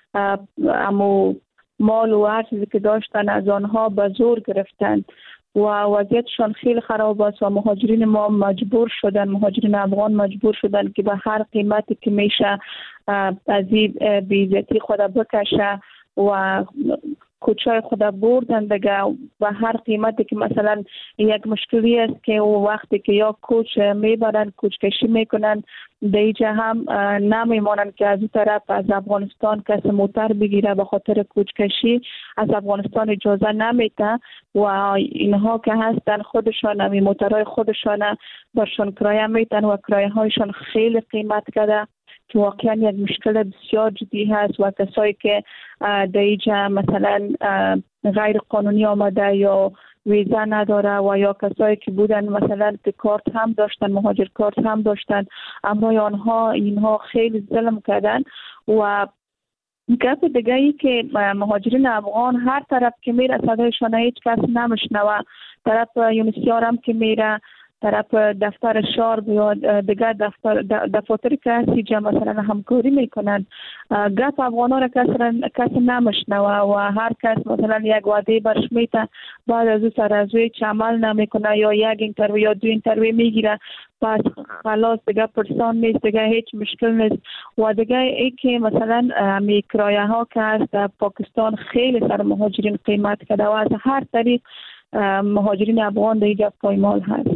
اما مال و هر چیزی که داشتن از آنها به زور گرفتن و وضعیتشان خیلی خراب است و مهاجرین ما مجبور شدن، مهاجرین افغان مجبور شدن که به هر قیمتی که میشه از این بی‌عزتی خود بکشه و کوچه خود بردن دیگه و هر قیمتی که مثلا یک مشکلی است که وقتی که یا کوچ میبرن کوچ کشی میکنن دیجا هم نمیمانن که از اون طرف از افغانستان کسی موتر بگیره به خاطر کوچ کشی از افغانستان اجازه نمیده و اینها که هستن خودشان همی موترهای خودشان برشان کرایه میتن و کرایه هایشان خیلی قیمت کرده که واقعا یک مشکل بسیار جدی هست و کسایی که در اینجا مثلا غیر قانونی آمده یا ویزا نداره و یا کسایی که بودن مثلا که کارت هم داشتن، مهاجر کارت هم داشتن، اما آنها اینها خیلی ظلم کردن. و گپ دیگه ای که مهاجرین افغان هر طرف که میره صدایشان هیچ کس نمیشنوه، طرف یونیسیار هم که میره، طرف دفتر شار یا دیگر دفتر دفاتری که هستی مثلا همکاری میکنن، گپ افغانا را کسی نمیشنوه و هر کس مثلا یک وعده برش میته بعد از او سر از اوی چه عمل نمیکنه یا یک اینترویو یا دو اینترویو میگیره پس خلاص دیگه پرسان نیست، دیگه هیچ مشکل نیست. و دیگه ای که مثلا می کرایه ها که هست در پاکستان خیلی سر مهاجرین قیمت کرده و از هر طریق مهاجرین افغان در اینجا پایمال هست.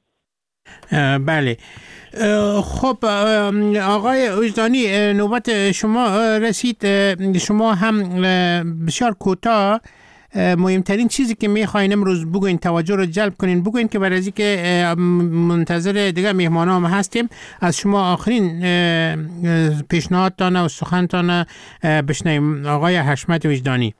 بله خب آقای وجدانی نوبت شما رسید. شما هم بسیار کوتاه مهمترین چیزی که میخواین امروز بگوین، توجه رو جلب کنین بگوین که برای که منتظر دیگه مهمان هم هستیم، از شما آخرین پیشنهادتان و سخنتان بشنویم. آقای حشمت وجدانی.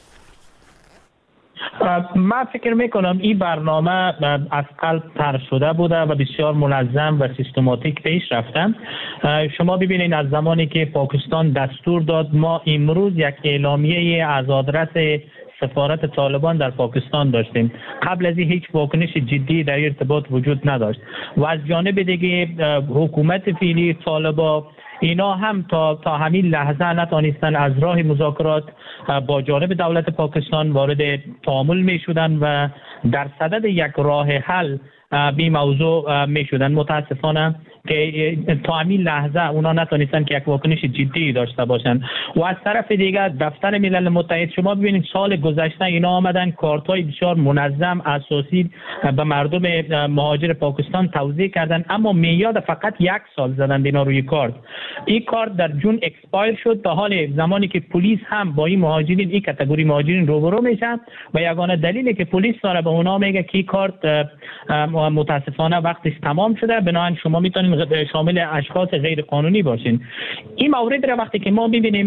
من فکر میکنم این برنامه از قلب طرح شده بوده و بسیار منظم و سیستماتیک پیش رفتن. شما ببینید از زمانی که پاکستان دستور داد، ما امروز یک اعلامیه از آدرس سفارت طالبان در پاکستان داشتیم. قبل از این هیچ واکنش جدی در ارتباط وجود نداشت و از جانب دیگه حکومت فعلی طالبان اینا هم تا تا همین لحظه نتونستن از راه مذاکرات با جانب دولت پاکستان وارد تعامل می شدن و در صدد یک راه حل به موضوع می شدن. متاسفانه که تا همین لحظه اونا نتونستن که یک واکنش جدی داشته باشن. و از طرف دیگر دفتر ملل متحد، شما ببینید سال گذشته اینا آمدن کارت‌های بسیار منظم اساسی به مردم مهاجر پاکستان توزیع کردن، اما میاد فقط یک سال زدن اینا روی کارت. این کارت در جون اکسپایر شد، تا حال زمانی که پلیس هم با این مهاجرین، این کاتگوری مهاجرین روبرو میشن و یگانه دلیلی که پلیس داره به اونا میگه که کارت متاسفانه وقتش تمام شده، بنابراین شما میتونید شامل اشخاص غیر قانونی باشین. این مورد را وقتی که ما میبینیم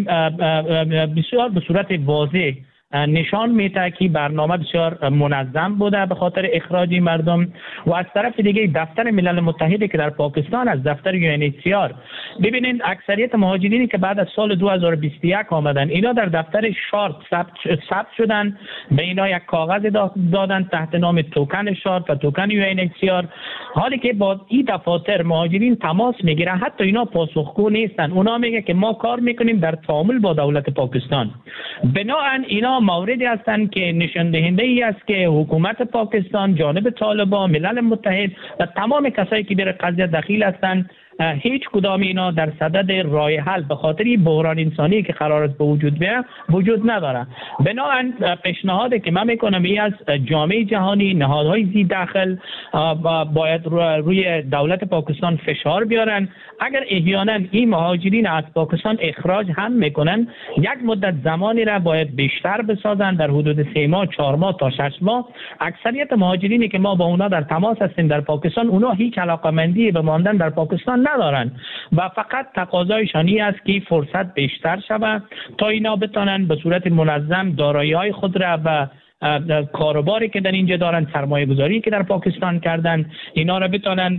بسیار به صورت واضح نشان میده که برنامه بسیار منظم بوده به خاطر اخراج مردم. و از طرف دیگه دفتر ملل متحد که در پاکستان از دفتر یو ان اچ سی آر، ببینید اکثریت مهاجرینی که بعد از سال دو هزار و بیست و یک آمدن، اینا در دفتر شارت ثبت شدن، به اینا یک کاغذ دادن تحت نام توکن شارت و توکن یو ان اچ سی آر. حالی که با این دفاتر مهاجرین تماس میگیرن، حتی اینا پاسخگو نیستن. اونا میگه که ما کار میکنیم در تعامل با دولت پاکستان. بنابراین اینا موردی هستند که نشان دهنده ای است که حکومت پاکستان، جانب طالبان، ملل متحد و تمام کسایی که در قضیه دخیل هستند، هیچ کدام اینا در صدد راه حل به خاطر بحران انسانی که قرار است به وجود بیاد وجود نداره. بنابراین پیشنهادی که من میکنم این از جامعه جهانی، نهادهای ذی دخل باید روی دولت پاکستان فشار بیارن. اگر احیانا این مهاجرین از پاکستان اخراج هم میکنن، یک مدت زمانی را باید بیشتر بسازن، در حدود سه ماه، چهار ماه تا شش ماه. اکثریت مهاجرینی که ما با اونا در تماس هستیم در پاکستان، اونا هیچ علاقمندی به ماندن در پاکستان ندارن و فقط تقاضایشان این است که فرصت بیشتر شود تا اینا بتونن به صورت منظم دارایی‌های خود را و کاروباری که در اینجا دارن، سرمایه گذاری که در پاکستان کردن، اینا را بتونن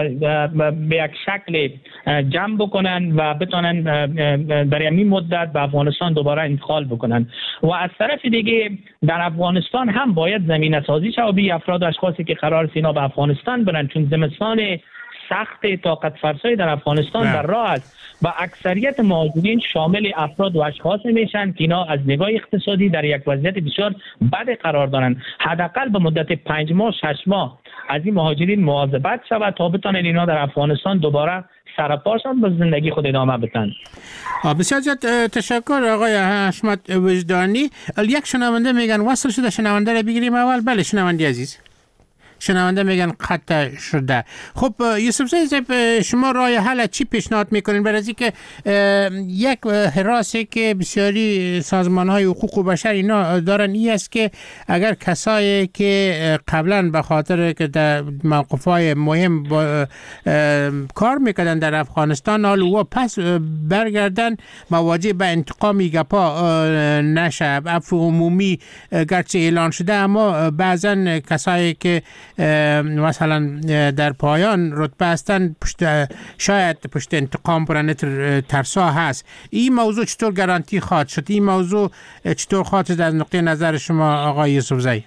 به یک شکل جمع بکنن و بتونن در این مدت به افغانستان دوباره انتقال بکنن. و از طرف دیگه در افغانستان هم باید زمینه سازی شود به افراد و اشخاصی که قرار است اینا به افغانستان برن، چون زمستان سخت طاقت فرسایی در افغانستان در راه است و اکثریت مهاجرین شامل افراد و اشخاص میشن که اینا از نگاه اقتصادی در یک وضعیت بسیار بد قرار دارن. حداقل به مدت پنج ماه شش ماه از این مهاجرین مواظبت شود تا بتونن اینا در افغانستان دوباره سرپاشان به زندگی خود ادامه بدن. بسیار زیاد تشکر آقای حشمت وجدانی. یک شنونده میگن وصل شده، شنونده رو بگیریم اول. بله شنونده عزیز، شنونده میگن قطع شده. خب یوسف زی، شما راه حل چی پیشنهاد میکنین برای اینکه یک حراسی که بسیاری سازمان‌های حقوق بشر اینا دارن این است که اگر کسایی که قبلا به خاطر که در موقف‌های مهم با کار میکردن در افغانستان، حالا و پس برگردن مواجه به انتقام گپا نشه. عفو عمومی گرچه اعلان شده، اما بعضا کسایی که مثلا در پایان رتبه هستن پشت شاید پشت انتقام برن ترسا هست. این موضوع چطور گارانتی خواهد شد؟ این موضوع چطور خواهد شد از نقطه نظر شما آقای یوسف زی؟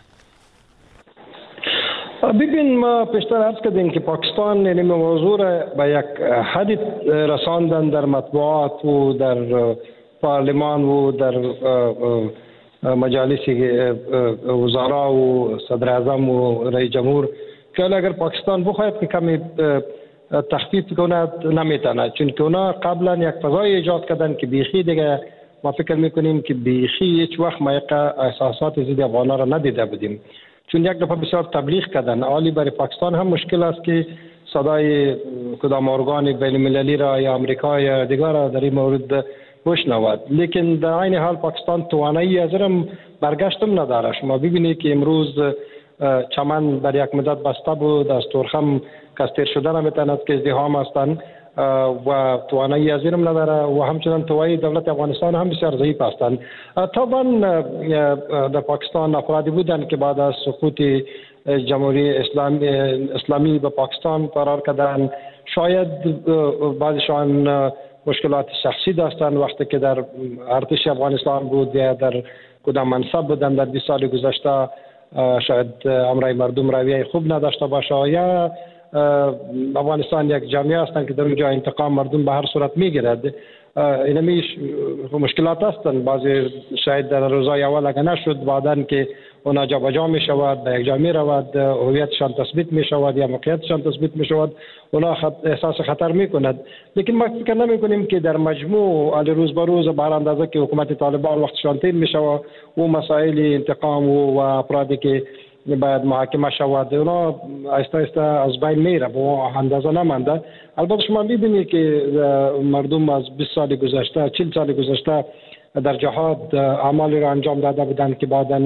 ببین، ما پیشتر عرض کردیم که پاکستان این موضوع را به یک حدی رساندن در مطبوعات و در پارلمان و در مجالس وزرا و صدر اعظم و رئیس جمهور که اگر پاکستان بخواهد که کمی تخفیف کنه نمیتونه، چون که اونا قبلا یک فضای ایجاد کردن که بیخی دیگه ما فکر میکنیم که بیخی هیچ وقت ما یک احساسات ضد افغانا را ندیده بودیم، چون یک دفعه بسیار تبلیغ کردن. حالی برای پاکستان هم مشکل است که صدای کدام ارگان بین المللی را یا امریکا یا دیگر را در این مورد بشنود. لیکن در عین حال پاکستان توانایی از رم برگشتم نداره. شما ببینید که امروز چمن در یک مدت بسته بود، از تورخم کستر شده نمیتواند که ازدحام هستند و توانایی از این نداره و همچنان توانایی دولت افغانستان هم بسیار ضعیف هستند. طبعا در پاکستان افرادی بودند که بعد از سقوط جمهوری اسلامی اسلامی به پاکستان قرار کردند، شاید بعضشان مشکلات شخصی داشتند وقتی که در ارتش افغانستان بود یا در کدام منصب بودند در بیست سال گذشته، شاید امرای مردم رویه خوب نداشته باشه یا افغانستان یک جامعه هستند که در اونجا انتقام مردم به هر صورت میگیرد. اینمیش مشکلات هستند. بعضی شاید در روزای اول اگر نشد بعدن که اونا جا بجا می شود، به یک جا می رود، هویتشان تثبیت می شود یا موقعیتشان تثبیت می شود، اونا خط... احساس خطر می کند. لیکن ما فکر نمی کنیم که در مجموع علی روز به روز بر اندازه که حکومت طالبان وقتشان تیر می شود و مسائل انتقام و افرادی که باید محاکمه شود اونا آهسته آهسته از بین میره، با اندازه نمانده. البته شما میبینید که مردم از بیست سال گذشته چهل سال گذشته در جهاد اعمالی را انجام داده بودند که بعداً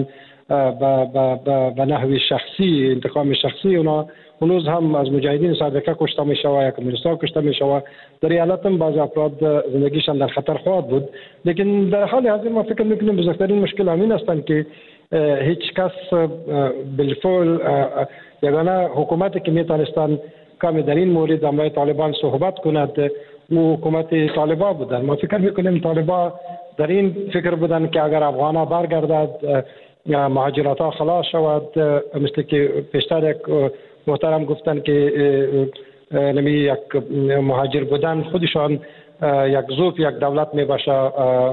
به نحو شخصی انتقام شخصی اونا هنوز هم از مجاهدین سابقه کشته می شود یا کمونیست‌ها کشته می شود. در ایالت هم بعض افراد زندگیشان در خطر خواهد بود. لیکن در حال حاضر ما فکر میکنیم بزرگترین مشکل همین هستند که هیچ کس بالفعل یگانه حکومتی که میتونستند کمی در این مورد امرای طالبان صحبت کند و حکومت طالبان بودند. ما فکر میکنیم طالبان در این فکر بودند که اگر افغان‌ها برگردد مهاجرات ها خلاص شود، مثل که پیشتر یک محترم گفتن که نمی یک مهاجر بودن خودشان یک ظروف یک دولت می باشه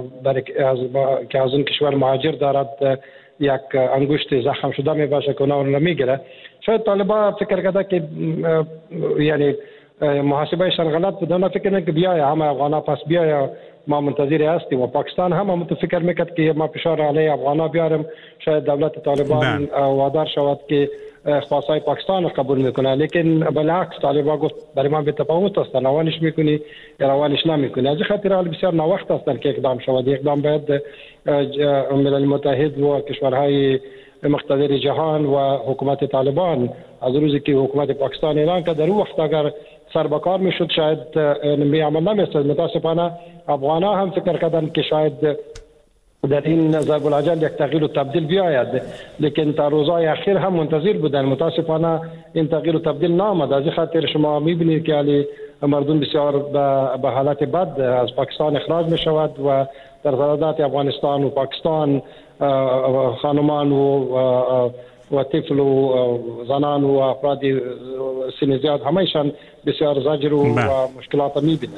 که از اون کشور مهاجر دارد یک انگشت زخم شده می باشه که اونا رو نمیگیره. شاید طالبان فکر کرده که یعنی محاسبهشان غلط بود، اونا فکر نکنه که بیای همه افغانا پس بیای ما منتظر هستیم و پاکستان هم متفکر میکرد که ما فشار علیه افغانا بیاریم، شاید دولت طالبان وادار شود که خواستای پاکستان قبول میکنه. لیکن بالعکس طالبان گفت برای ما به تفاوت است، روانش میکنی یا روانش نمیکنی. از خاطر حال بسیار ناوقت است که اقدام شود. اقدام باید ملل متحد و کشورهای مقتدر جهان و حکومت طالبان از روزی که حکومت پاکستان اعلان کرد در اون وقت اگر سر به کار میشد شاید می عمل نمیشد. متاسفانه افغانا هم فکر کردن که شاید در این ضرب العجل یک تغییر و تبدیل بیاید، لیکن تا روزهای اخیر هم منتظر بودن. متاسفانه این تغییر و تبدیل نامد. از این خاطر شما میبینید که علی مردم بسیار به حالت بد از پاکستان اخراج می شود و در قرارداد افغانستان و پاکستان خانمان و و طفل و زنان و افراد سن زیاد همهشان بسیار زجر و مشکلات میبینند.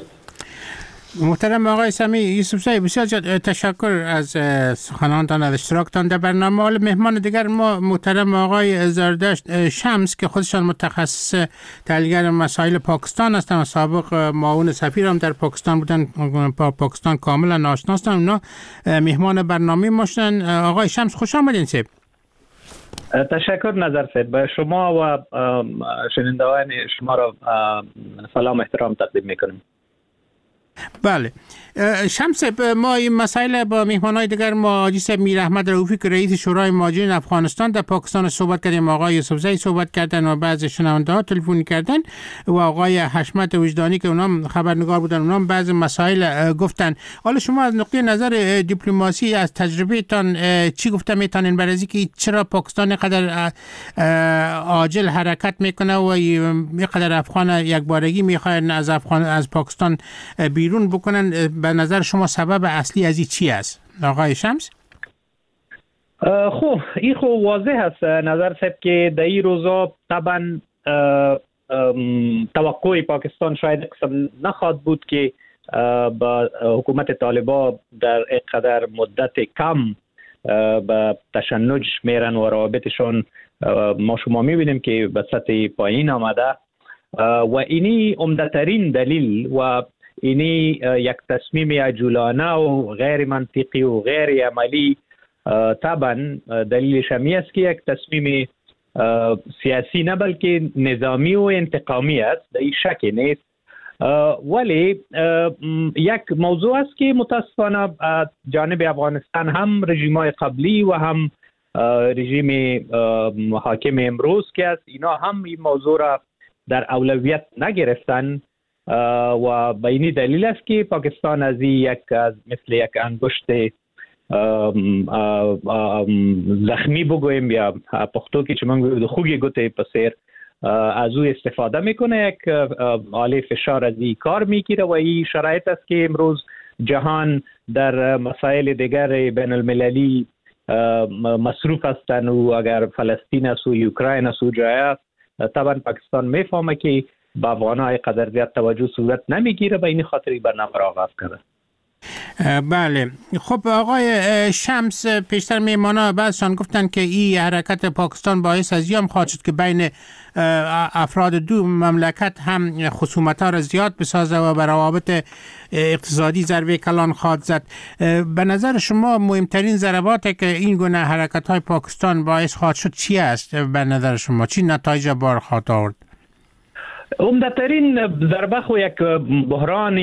محترم آقای سمی یوسف زی، بسیار تشکر از سخنانتان از اشتراکتان در برنامه. حال مهمان دیگر ما محترم آقای زردشت شمس که خودشان متخصص تحلیلگر مسائل پاکستان هستند و سابق معاون سفیر هم در پاکستان بودن، با پاکستان کاملا آشنا هستند. اونا مهمان برنامه ما شدن. آقای شمس خوش آمدین. سیب تشکر نظر سید. به شما و شنوندگان شما را سلام احترام تقدیم میکنم. بله شمس، ما این مسائل با مهمانای دیگر ما حاجی صاحب میر احمد رؤوفی که رئیس شورای مهاجرین افغانستان در پاکستان صحبت کردیم، آقای یوسف زی صحبت کردن و بعضی شنونده ها تلفن کردن و آقای حشمت وجدانی که اونام خبرنگار بودن اونام بعضی مسائل گفتن. حالا شما از نقطه نظر دیپلماسی از تجربه تان چی گفته میتونین برای اینکه چرا پاکستان قدر عاجل حرکت میکنه و یقدر افغان یک بارگی میخواین از افغان از پاکستان بیرون بکنن؟ به نظر شما سبب اصلی از این چی است آقای شمس؟ خب این خب واضح است نظر صاحب که در این روزا طبعا توقع پاکستان شاید قسم نخواهد بود که با حکومت طالبان در اینقدر مدت کم به تشنج میرن و روابطشان ما شما میبینیم که به سطح پایین آمده و اینی عمده‌ترین دلیل و اینی یک تصمیم عجولانه و غیر منطقی و غیر عملی طبعا دلیلش همی است که یک تصمیم سیاسی نه بلکه نظامی و انتقامی است، در این شک نیست. ولی یک موضوع است که متاسفانه جانب افغانستان هم رژیم‌های قبلی و هم رژیم حاکم امروز که است اینا هم این موضوع را در اولویت نگرفتن و به این دلیل است که پاکستان از یک از مثل یک انگشت زخمی بگویم یا پختو که چون خوگی گوته پسیر از او استفاده میکنه، یک آله فشار از این کار میگیره و این شرایط است که امروز جهان در مسائل دیگر بین المللی مصروف هستند و اگر فلسطین است و اوکراین است و جای است طبعا پاکستان میفهمه که با افغان‌های قدر زیاد توجه صورت نمیگیره، به این خاطر برنامه را آغاز کرده. بله خب آقای شمس، پیشتر میمانا بعضشان گفتن که این حرکت پاکستان باعث از یام خواهد شد که بین افراد دو مملکت هم خصومت ها را زیاد بسازه و به روابط اقتصادی ضربه کلان خواهد زد. به نظر شما مهمترین ضرباتی که این گونه حرکت های پاکستان باعث خواهد شد چی است؟ به نظر شما چی نتایج بار خواهد آورد؟ عمدترین ضربه خو یک بحران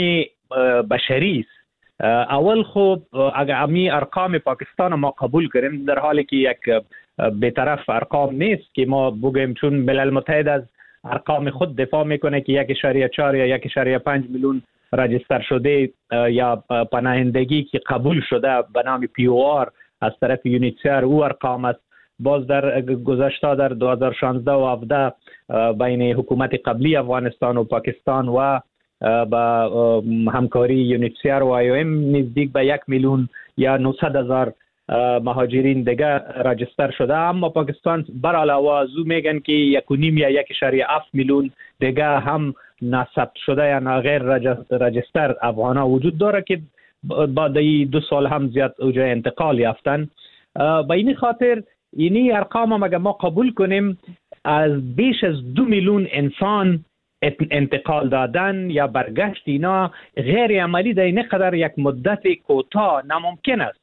بشری است. اول خب اگر امی ارقام پاکستان ما قبول کنیم، در حالی که یک بی‌طرف ارقام نیست که ما بگیم، چون ملل متحد از ارقام خود دفاع میکنه که یک اشاریه چهار یا یک اشاریه پنج میلیون راجستر شده یا پناهندگی که قبول شده به نام پی او آر از طرف یونیسیار او ارقام است. باز در گذشته در دو هزار و شانزده و هفده بین حکومت قبلی افغانستان و پاکستان و با همکاری یونیسیار و آی او ام نزدیک به یک میلیون یا نهصد هزار مهاجرین دیگه راجستر شده، اما پاکستان بر علاوه از او میگن که یک و نیم یا یک اشاریه هفت میلیون دیگه هم نثبت شده یا غیر راجستر افغانا وجود داره که بعد دو سال هم زیاد اوجه انتقال یافتن. به این خاطر اینی ارقام هم اگر ما قبول کنیم، از بیش از دو میلیون انسان انتقال دادن یا برگشت اینا غیر عملی در این قدر یک مدت کوتاه ناممکن است.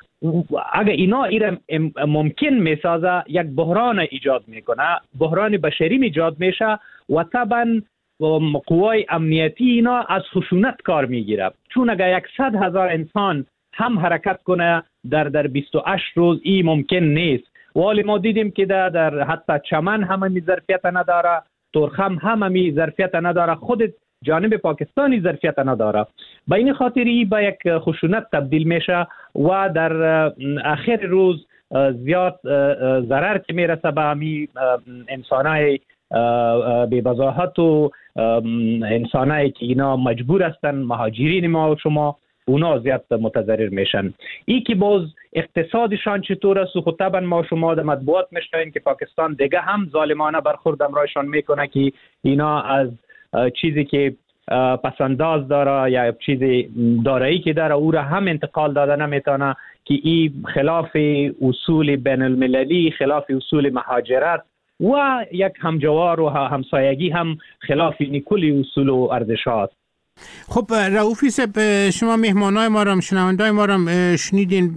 اگر اینا ایرا ممکن میسازه یک بحران ایجاد میکنه، بحران بشری ایجاد میشه و طبعا قوای امنیتی اینا از خشونت کار میگیره، چون اگر صد هزار انسان هم حرکت کنه در در بیست و هشت روز این ممکن نیست. ولی ما دیدیم که در, در حتی چمن هم می ظرفیت نداره، ترخم هم می ظرفیت نداره، خود جانب پاکستانی ظرفیت نداره. به این خاطر ای به یک خشونت تبدیل میشه و در آخر روز زیاد ضرر که میرسه به همی انسانای بی بضاحت و انسانایی که اینا مجبور هستن، مهاجرین ما و شما، اونا زیاد متضرر میشن. ای که باز اقتصادشان چطور است و خود طبعا ما شما در مطبوعات میشنویم که پاکستان دیگه هم ظالمانه برخورد امرایشان میکنه که اینا از چیزی که پسنداز داره یا چیزی دارایی که داره او را هم انتقال داده نمیتونه، که این خلاف اصول بین المللی، خلاف اصول مهاجرت و یک همجوار و همسایگی هم خلاف این کلی اصول و ارزشات. خب رؤوفی صاحب، شما مهمانای ما را، شنوندای ما را شنیدین،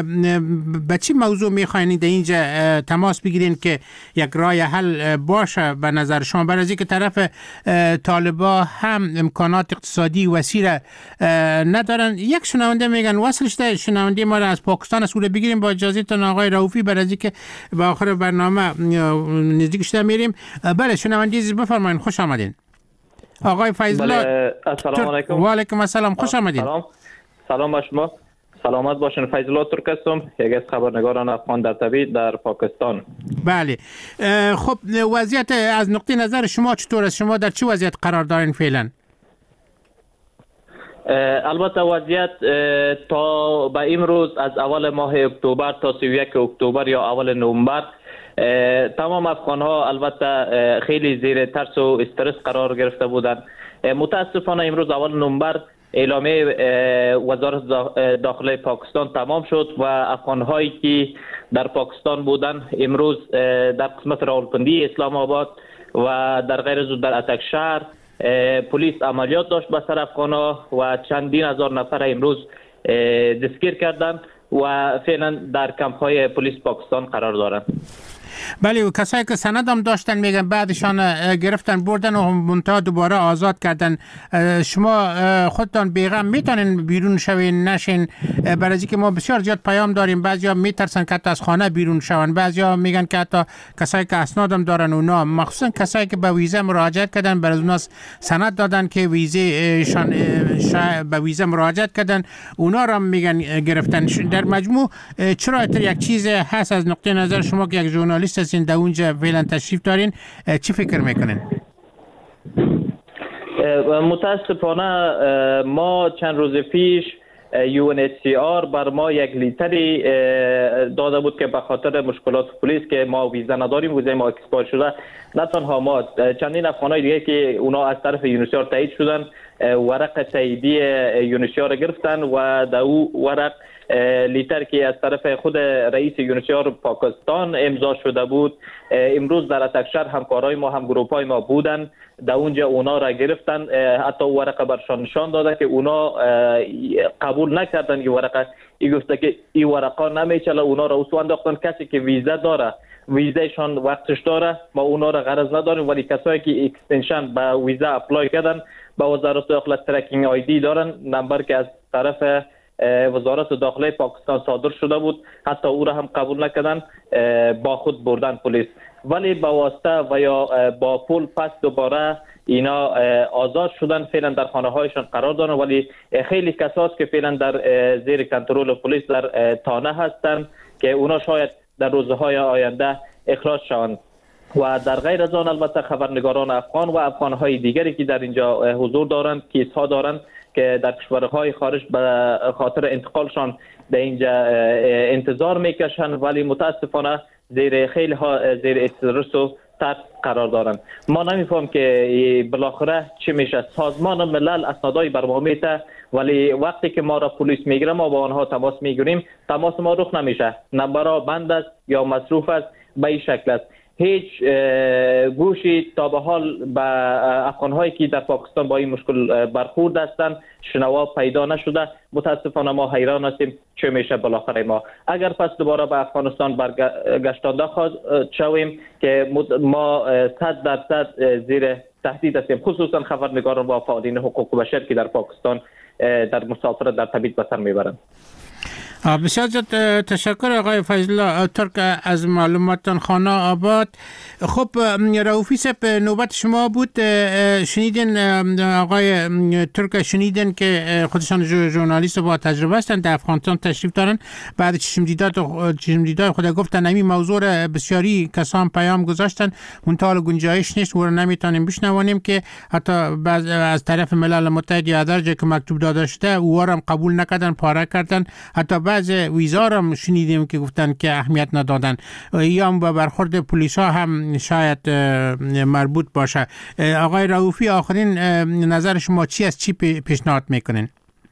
به چی موضوع میخواین در اینجا تماس بگیرین که یک راه حل باشه به نظر شما؟ برای از اینکه طرف طالبا هم امکانات اقتصادی وسیع ندارن. یک شنونده میگن وصلش ده شنونده ما را از پاکستان است، اون بگیریم با اجازه تان آقای رؤوفی، برای از اینکه به آخر برنامه نزدیک شده میریم. بله شنونده عزیز بفرمایید، خوش آمدین. آقای فیض الله. السلام علیکم. و علیکم السلام، خوش آمدید. سلام سلام با شما، سلامت باشین. فیض الله ترک هستم، یکی از خبرنگاران افغان در طبیعت در پاکستان. بله خب وضعیت از نقطه نظر شما چطور است؟ شما در چه وضعیت قرار دارین فعلا؟ البته وضعیت تا به امروز از اول ماه اکتبر تا سی و یک اکتبر یا اول نوامبر تمام افغان ها البته خیلی زیر ترس و استرس قرار گرفته بودند. متاسفانه امروز اول نوامبر اعلامیه وزارت داخلی پاکستان تمام شد و افغان هایی که در پاکستان بودند امروز در قسمت راولپندی، اسلام آباد و در غیر از در اتک شهر پلیس عملیات داشت به سر افغان ها و چندین هزار نفر امروز دستگیر کردند و فعلا در کمپ های پلیس پاکستان قرار دارند. بله و کسایی که سند هم داشتن میگن بعدشان گرفتن بردن و منتها دوباره آزاد کردن. شما خودتان بیغم میتونین بیرون شوین نشین؟ برای اینکه ما بسیار زیاد پیام داریم، بعضیا میترسن که حتی از خانه بیرون شون، بعضیا میگن که حتی کسایی که اسناد هم دارن اونا، مخصوصا کسایی که به ویزا مراجعت کردن برای اونا سند دادن که ویزه شان به ویزا مراجعت کردن، اونا را میگن گرفتن. در مجموع چرا یک چیز هست از نقطه نظر شما که یک ژورنالیست هستین در اونجا فعلا تشریف دارین، چی فکر میکنین؟ متاسفانه ما چند روز پیش یو ان اچ سی آر بر ما یک لیتری داده بود که به خاطر مشکلات پلیس که ما ویزا نداریم، ویزا ما اکسپایر شده. نه تنها ما، چندین افغانای دیگه که اونا از طرف یو ان اچ سی آر تایید شدن ورق تاییدی یو ان اچ سی آر گرفتن و در او ورق لیتر که از طرف خود رئیس یو ان اچ سی آر پاکستان امضا شده بود. امروز در اتکشر همکارای ما هم گروپای ما بودن در اونجا، اونا را گرفتن، حتی ورقه برشان نشان داده که اونا قبول نکردن این ورقه، این گفته که این ورقه نمیچله، اونا را اسو انداختن. کسی که ویزا داره ویزایشان وقتش داره، ما اونا را غرض نداریم، ولی کسایی که اکستنشن به ویزا اپلای کردن با وزارت داخله ترکینگ آیدی دارن، نمبر که از طرف وزارت داخله پاکستان صادر شده بود، حتی او را هم قبول نکردن، با خود بردن پلیس. ولی با واسطه و یا با پول پس دوباره اینا آزاد شدن، فعلا در خانه هایشان قرار دارن، ولی خیلی کساست که فعلا در زیر کنترل پلیس در تانه هستند که اونا شاید در روزهای آینده اخراج شوند. و در غیر از آن البته خبرنگاران افغان و افغانهای دیگری که در اینجا حضور دارند، کیس ها دارند که در کشورهای خارج به خاطر انتقالشان در اینجا انتظار میکشند، ولی متاسفانه زیر خیلی ها زیر استرس و ترس قرار دارند. ما نمیفهم که بالاخره چی میشه. سازمان ملل اسنادای بر ما میته، ولی وقتی که ما را پلیس میگیره ما با آنها تماس میگیریم، تماس ما رخ نمیشه، نمبرها بند است یا مصروف است، به این شکل است. هیچ گوشی تا به حال به افغان‌هایی که در پاکستان با این مشکل برخورد هستند شنوا پیدا نشده. متاسفانه ما حیران هستیم چه میشه بالاخره. ما اگر پس دوباره به افغانستان برگشتانده شویم که ما صد درصد زیر تهدید هستیم، خصوصا خبرنگاران و فعالین حقوق بشر که در پاکستان در مسافرت در تبعید به سر میبرند. بسیار زیاد تشکر آقای فیض الله ترک از معلوماتتان خانه آباد. خب رئوفی صاحب نوبت شما بود. شنیدین آقای ترک، شنیدین که خودشان ژورنالیست با تجربه هستند، در افغانستان تشریف دارن، بعد چشم دیدار چشم دیدار خود گفتن همین موضوع بسیاری کسان پیام گذاشتن، منتها گنجایش نیست و نمیتونیم بشنوانیم که حتی بعض از طرف ملل متحد یا در جای که مکتوب داده شده او هم قبول نکردن، پاره کردن، حتی بعض ویزا را شنیدیم که گفتن که اهمیت ندادن، یا هم با برخورد پلیس ها هم شاید مربوط باشه. آقای رئوفی آخرین نظر شما چی است؟ چی پیشنهاد میکنین؟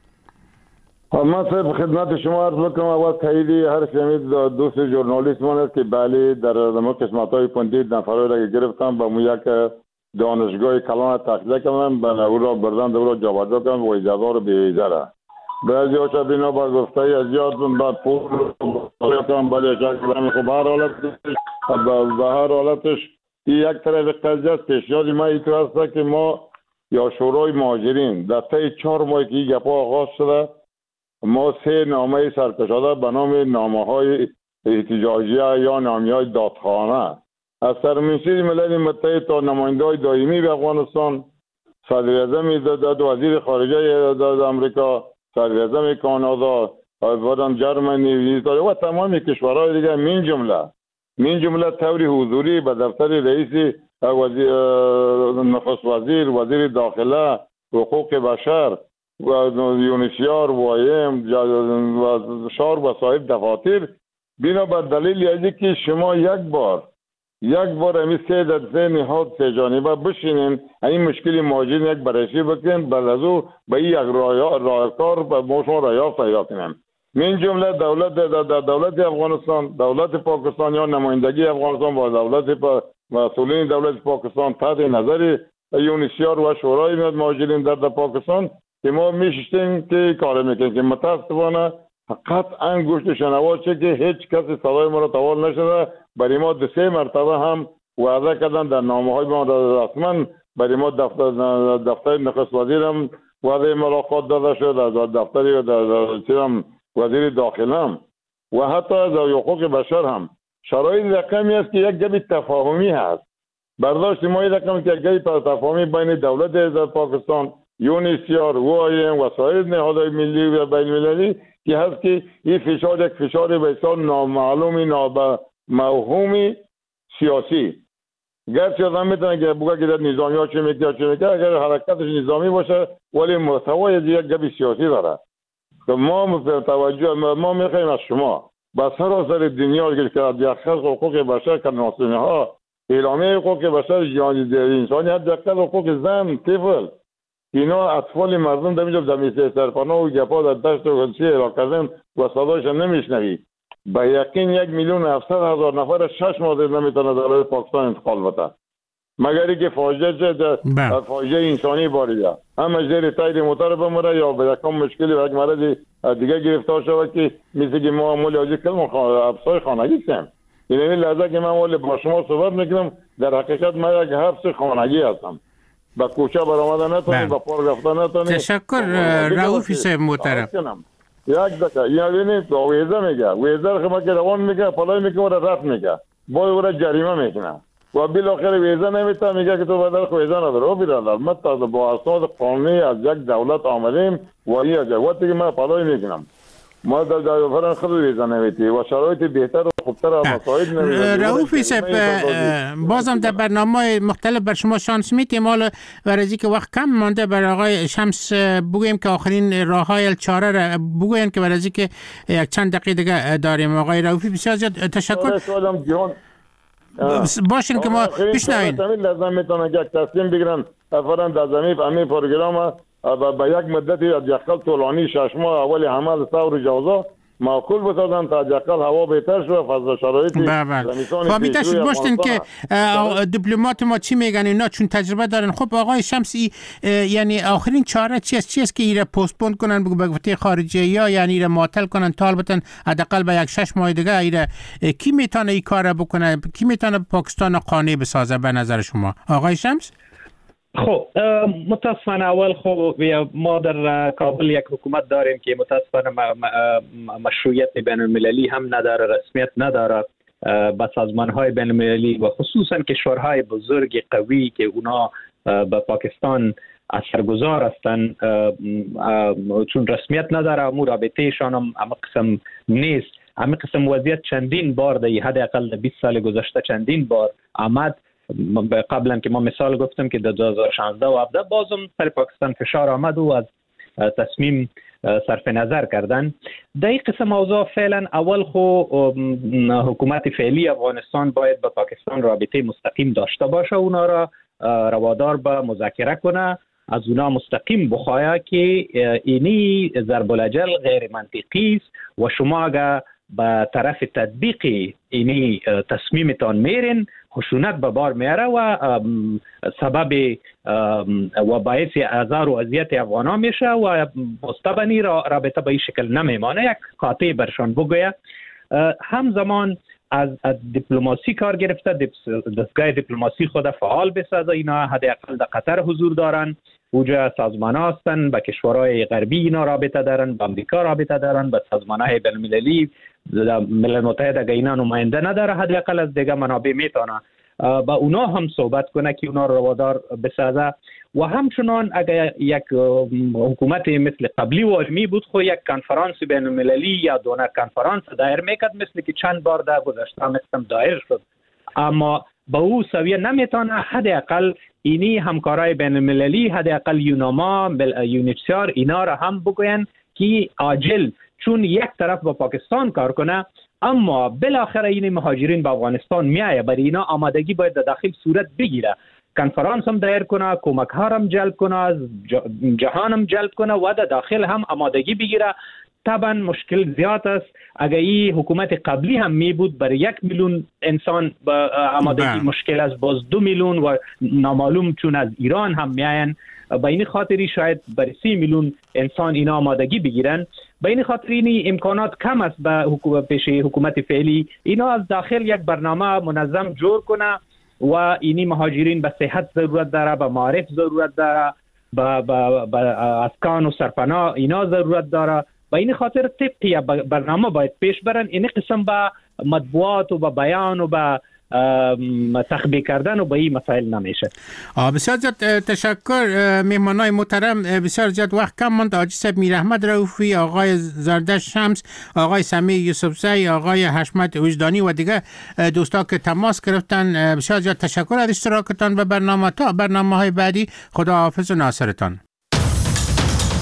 من صاحب خدمت شما عرض بکنم، اول تاییدی هر شمید دوست ژورنالیست من است که بله در دمو قسمت های پندید نفره را گرفتم با مو یک دانشگاه کلان تخلیه کردم، به او را بردن او را جابجا کردم و اجازه را به ویزا را بعضی ها چه بینا با گفته از یادتون بعد پول رو کنم بله شکل همی خوب هر حالتش به هر حالتش یک طرف قضیه است. پیشنهاد ما ایتو هسته که ما یا شورای مهاجرین در طی چهار ماه که این گپا آغاز شده ما سه نامه سرکشاده به نام نامه های احتجاجیه یا نامه های دادخانه از سرمنشی ملل متحد تا نماینده های دائمی به افغانستان، صدر اعظم داد، وزیر خارجه داد امریکا، صدر اعظم کانادا، بعدم جرمنی و تمام کشورهای دیگه، من جمله من جمله طوری حضوری به دفتر رئیس وزیر نخست وزیر، وزیر داخله، حقوق بشر و یونیسیار و ایم و شار و صاحب دفاتر بنا بر دلیل ازی که شما یک بار یک بار همی سه در سه نهاد سه جانبه بشینین این مشکلی مهاجرین یک بررسی بکنین، بعد از او به یک راهکار به شما راه پیدا کنیم. من جمله دولت دولت افغانستان، دولت پاکستان یا نمایندگی افغانستان با دولت مسئولین دولت پاکستان تحت نظر یونیسیار و شورای مهاجرین در پاکستان که ما میشتیم که کار میکنیم که متاسفانه قطعا گوشت شنوا چه که هیچ کسی صدای ما را توان نشده. برای ما دو سه مرتبه هم وعده کردن در نامه های ما رسما. برای ما دفتر دفتر نخست وزیر هم وعده ملاقات داده شد، از دفتر در وزیر داخله هم و حتی از حقوق بشر هم. شرایط رقمی است که یک گپ تفاهمی هست. برداشت ما این رقم که یک گپ تفاهمی بین دولت پاکستان، یونیسیار، وایم و سایر نهادهای ملی و بین المللی که هست که این فشار یک فشار بسیار نامعلومی نامفهومی سیاسی. گرچه آدم میتونه که بگه که در نظامی ها چه میکنه چه میکنه، اگر حرکتش نظامی باشه ولی محتوای یک گپ سیاسی داره. ما توجه ما میخوایم از شما با سراسر دنیا که در خلق حقوق بشر کناسنه ها اعلامیه حقوق بشر جهانی انسانی حداقل حقوق زن، طفل، اینا اطفال مردم در اینجا در میسه سرپناه و گپا در دشت و گلچه اعلا کردن و صدایش نمیشنوی. به یقین یک میلیون هفتصد هزار نفر شش ماه نمیتونه در پاکستان انتقال بده مگر اینکه فاجعه در فاجعه انسانی باریده، هم زیر تایر موتور بمره یا به یکم مشکلی و یک مرض دیگه گرفتار شود که مثل که ما مولی آجی کلم افسای خانگی هستم. این این لحظه که من مولی با شما صحبت میکنم در حقیقت من یک حفظ خانگی هستم. با کوچه برآمده نتونیم، با پار رفته نتونیم. تشکر رئوفی صاحب محترم. یک دقیقه یعنی تو ویزه میگه ویزه رو ما که روان میگه پلای میگه و رفت میگه باید او را جریمه میکنه و بالاخره ویزه نمیته میگه که تو بدل خو ویزه نداره. او برادر ما تا با اسناد قانونی از یک دولت آمدیم و این از وقتی که ما پلای میکنم ما در دولت خود ویزه نمیتی و شرایط بهتر و خوبتر مساعد نمیتی. رئوفی صاحب بازم در برنامه مختلف بر شما شانس میتیم. حالا ورزی که وقت کم مانده بر آقای شمس بگویم که آخرین راههای چاره را بگویم که ورزی که یک چند دقیقه دیگه داریم. آقای رئوفی بسیار زیاد تشکر. باشین که ما بشنویم. لازم میتونه یک تصمیم بگیرن افران در زمین همین پروگرام با یک مدتی از یکل طولانی شش ماه اول حمل ثور جوزا معقول بسازن تا یکل هوا بهتر شد فضا شرایطی زمستانی فهمیدش باشین که دیپلمات ما چی میگن اینا چون تجربه دارن. خب آقای شمسی یعنی آخرین چاره چی است؟ چی است که ایره پستپون کنن به گفته خارجیه یا یعنی ایره معطل کنن تا البته حداقل به یک شش ماه دیگه ایره کی میتونه این کار بکنه؟ کی میتونه پاکستان قانع بسازه به نظر شما آقای شمس؟ خب متاسفانه اول خب ما در کابل یک حکومت داریم که متاسفانه مشروعیت بین المللی هم نداره، رسمیت نداره به سازمان های بین المللی و خصوصا کشورهای بزرگ قوی که اونا به پاکستان اثرگذار هستند چون رسمیت نداره امور رابطهشان هم همه قسم نیست. همه قسم وضعیت چندین بار در حداقل بیست سال گذشته چندین بار آمد. قبلا که ما مثال گفتم که در دو هزار و شانزده و هفده بازم سر پاکستان فشار آمد و از تصمیم صرف نظر کردن. در این قسم موضوع فعلا اول خو حکومت فعلی افغانستان باید با پاکستان رابطه مستقیم داشته باشه، اونا را روادار به مذاکره کنه، از اونا مستقیم بخواه که اینی ضرب العجل غیر منطقی است و شما اگر به طرف تطبیق اینی تصمیمتان میرین خشونت به بار میاره و سبب و باعث آزار و اذیت افغانان میشه و مستبنی را رابطه به این شکل نمیمانه. یک قاطع برشان بگویه. همزمان از, از دیپلماسی کار گرفته، دستگاه دیپلماسی خود فعال بسازه. اینا حداقل در قطر حضور دارن، اوجا سازمان ها هستن، با کشورهای غربی اینا رابطه دارن، با امریکا رابطه دارن، با سازمان های بین المللی ملل متحد اگه اینا نماینده نداره حداقل از دیگه منابع میتونه با اونا هم صحبت کنه که اونا روادار بسازه. و همچنان اگر یک حکومت مثل قبلی و علمی بود خو یک کنفرانس بین المللی یا دونر کنفرانس دایر میکرد مثل که چند بار در گذشته مثلا دایر شد، اما با او سویه نمیتونه. حداقل اینی همکارای بین المللی حداقل یوناما یونیسیار اینا را هم بگوین که عاجل چون یک طرف با پاکستان کار کنه اما بالاخره این مهاجرین به افغانستان میایه، برای اینا آمادگی باید در داخل صورت بگیره، کنفرانس هم دایر کنه، کمک ها هم جلب کنه، از جهان هم جلب کنه و در داخل هم آمادگی بگیره. طبعا مشکل زیاد است. اگر این حکومت قبلی هم می بود برای یک میلیون انسان با آمادگی مشکل است، باز دو میلیون و نامعلوم چون از ایران هم میاین به این خاطری شاید بر سی میلیون انسان اینا آمادگی بگیرن. به این خاطر این امکانات کم است به حکومت پیش حکومت فعلی اینا از داخل یک برنامه منظم جور کنه و اینی مهاجرین به صحت ضرورت داره، به معرف ضرورت داره، به به اسکان و سرپناه اینا ضرورت داره. به این خاطر طبقی برنامه باید پیش برن. این قسم به مطبوعات و به بیان و به تخبیه کردن و به این مسائل نمیشه. بسیار زیاد تشکر مهمانای محترم. بسیار زیاد وقت کم ماند. حاجی صاحب میر احمد رؤوفی، آقای زردشت شمس، آقای سمیع یوسفزی، آقای حشمت وجدانی و دیگه دوستا که تماس گرفتن، بسیار زیاد تشکر از اشتراکتان به برنامه. تا برنامه های بعدی، خدا حافظ و ناصرتان.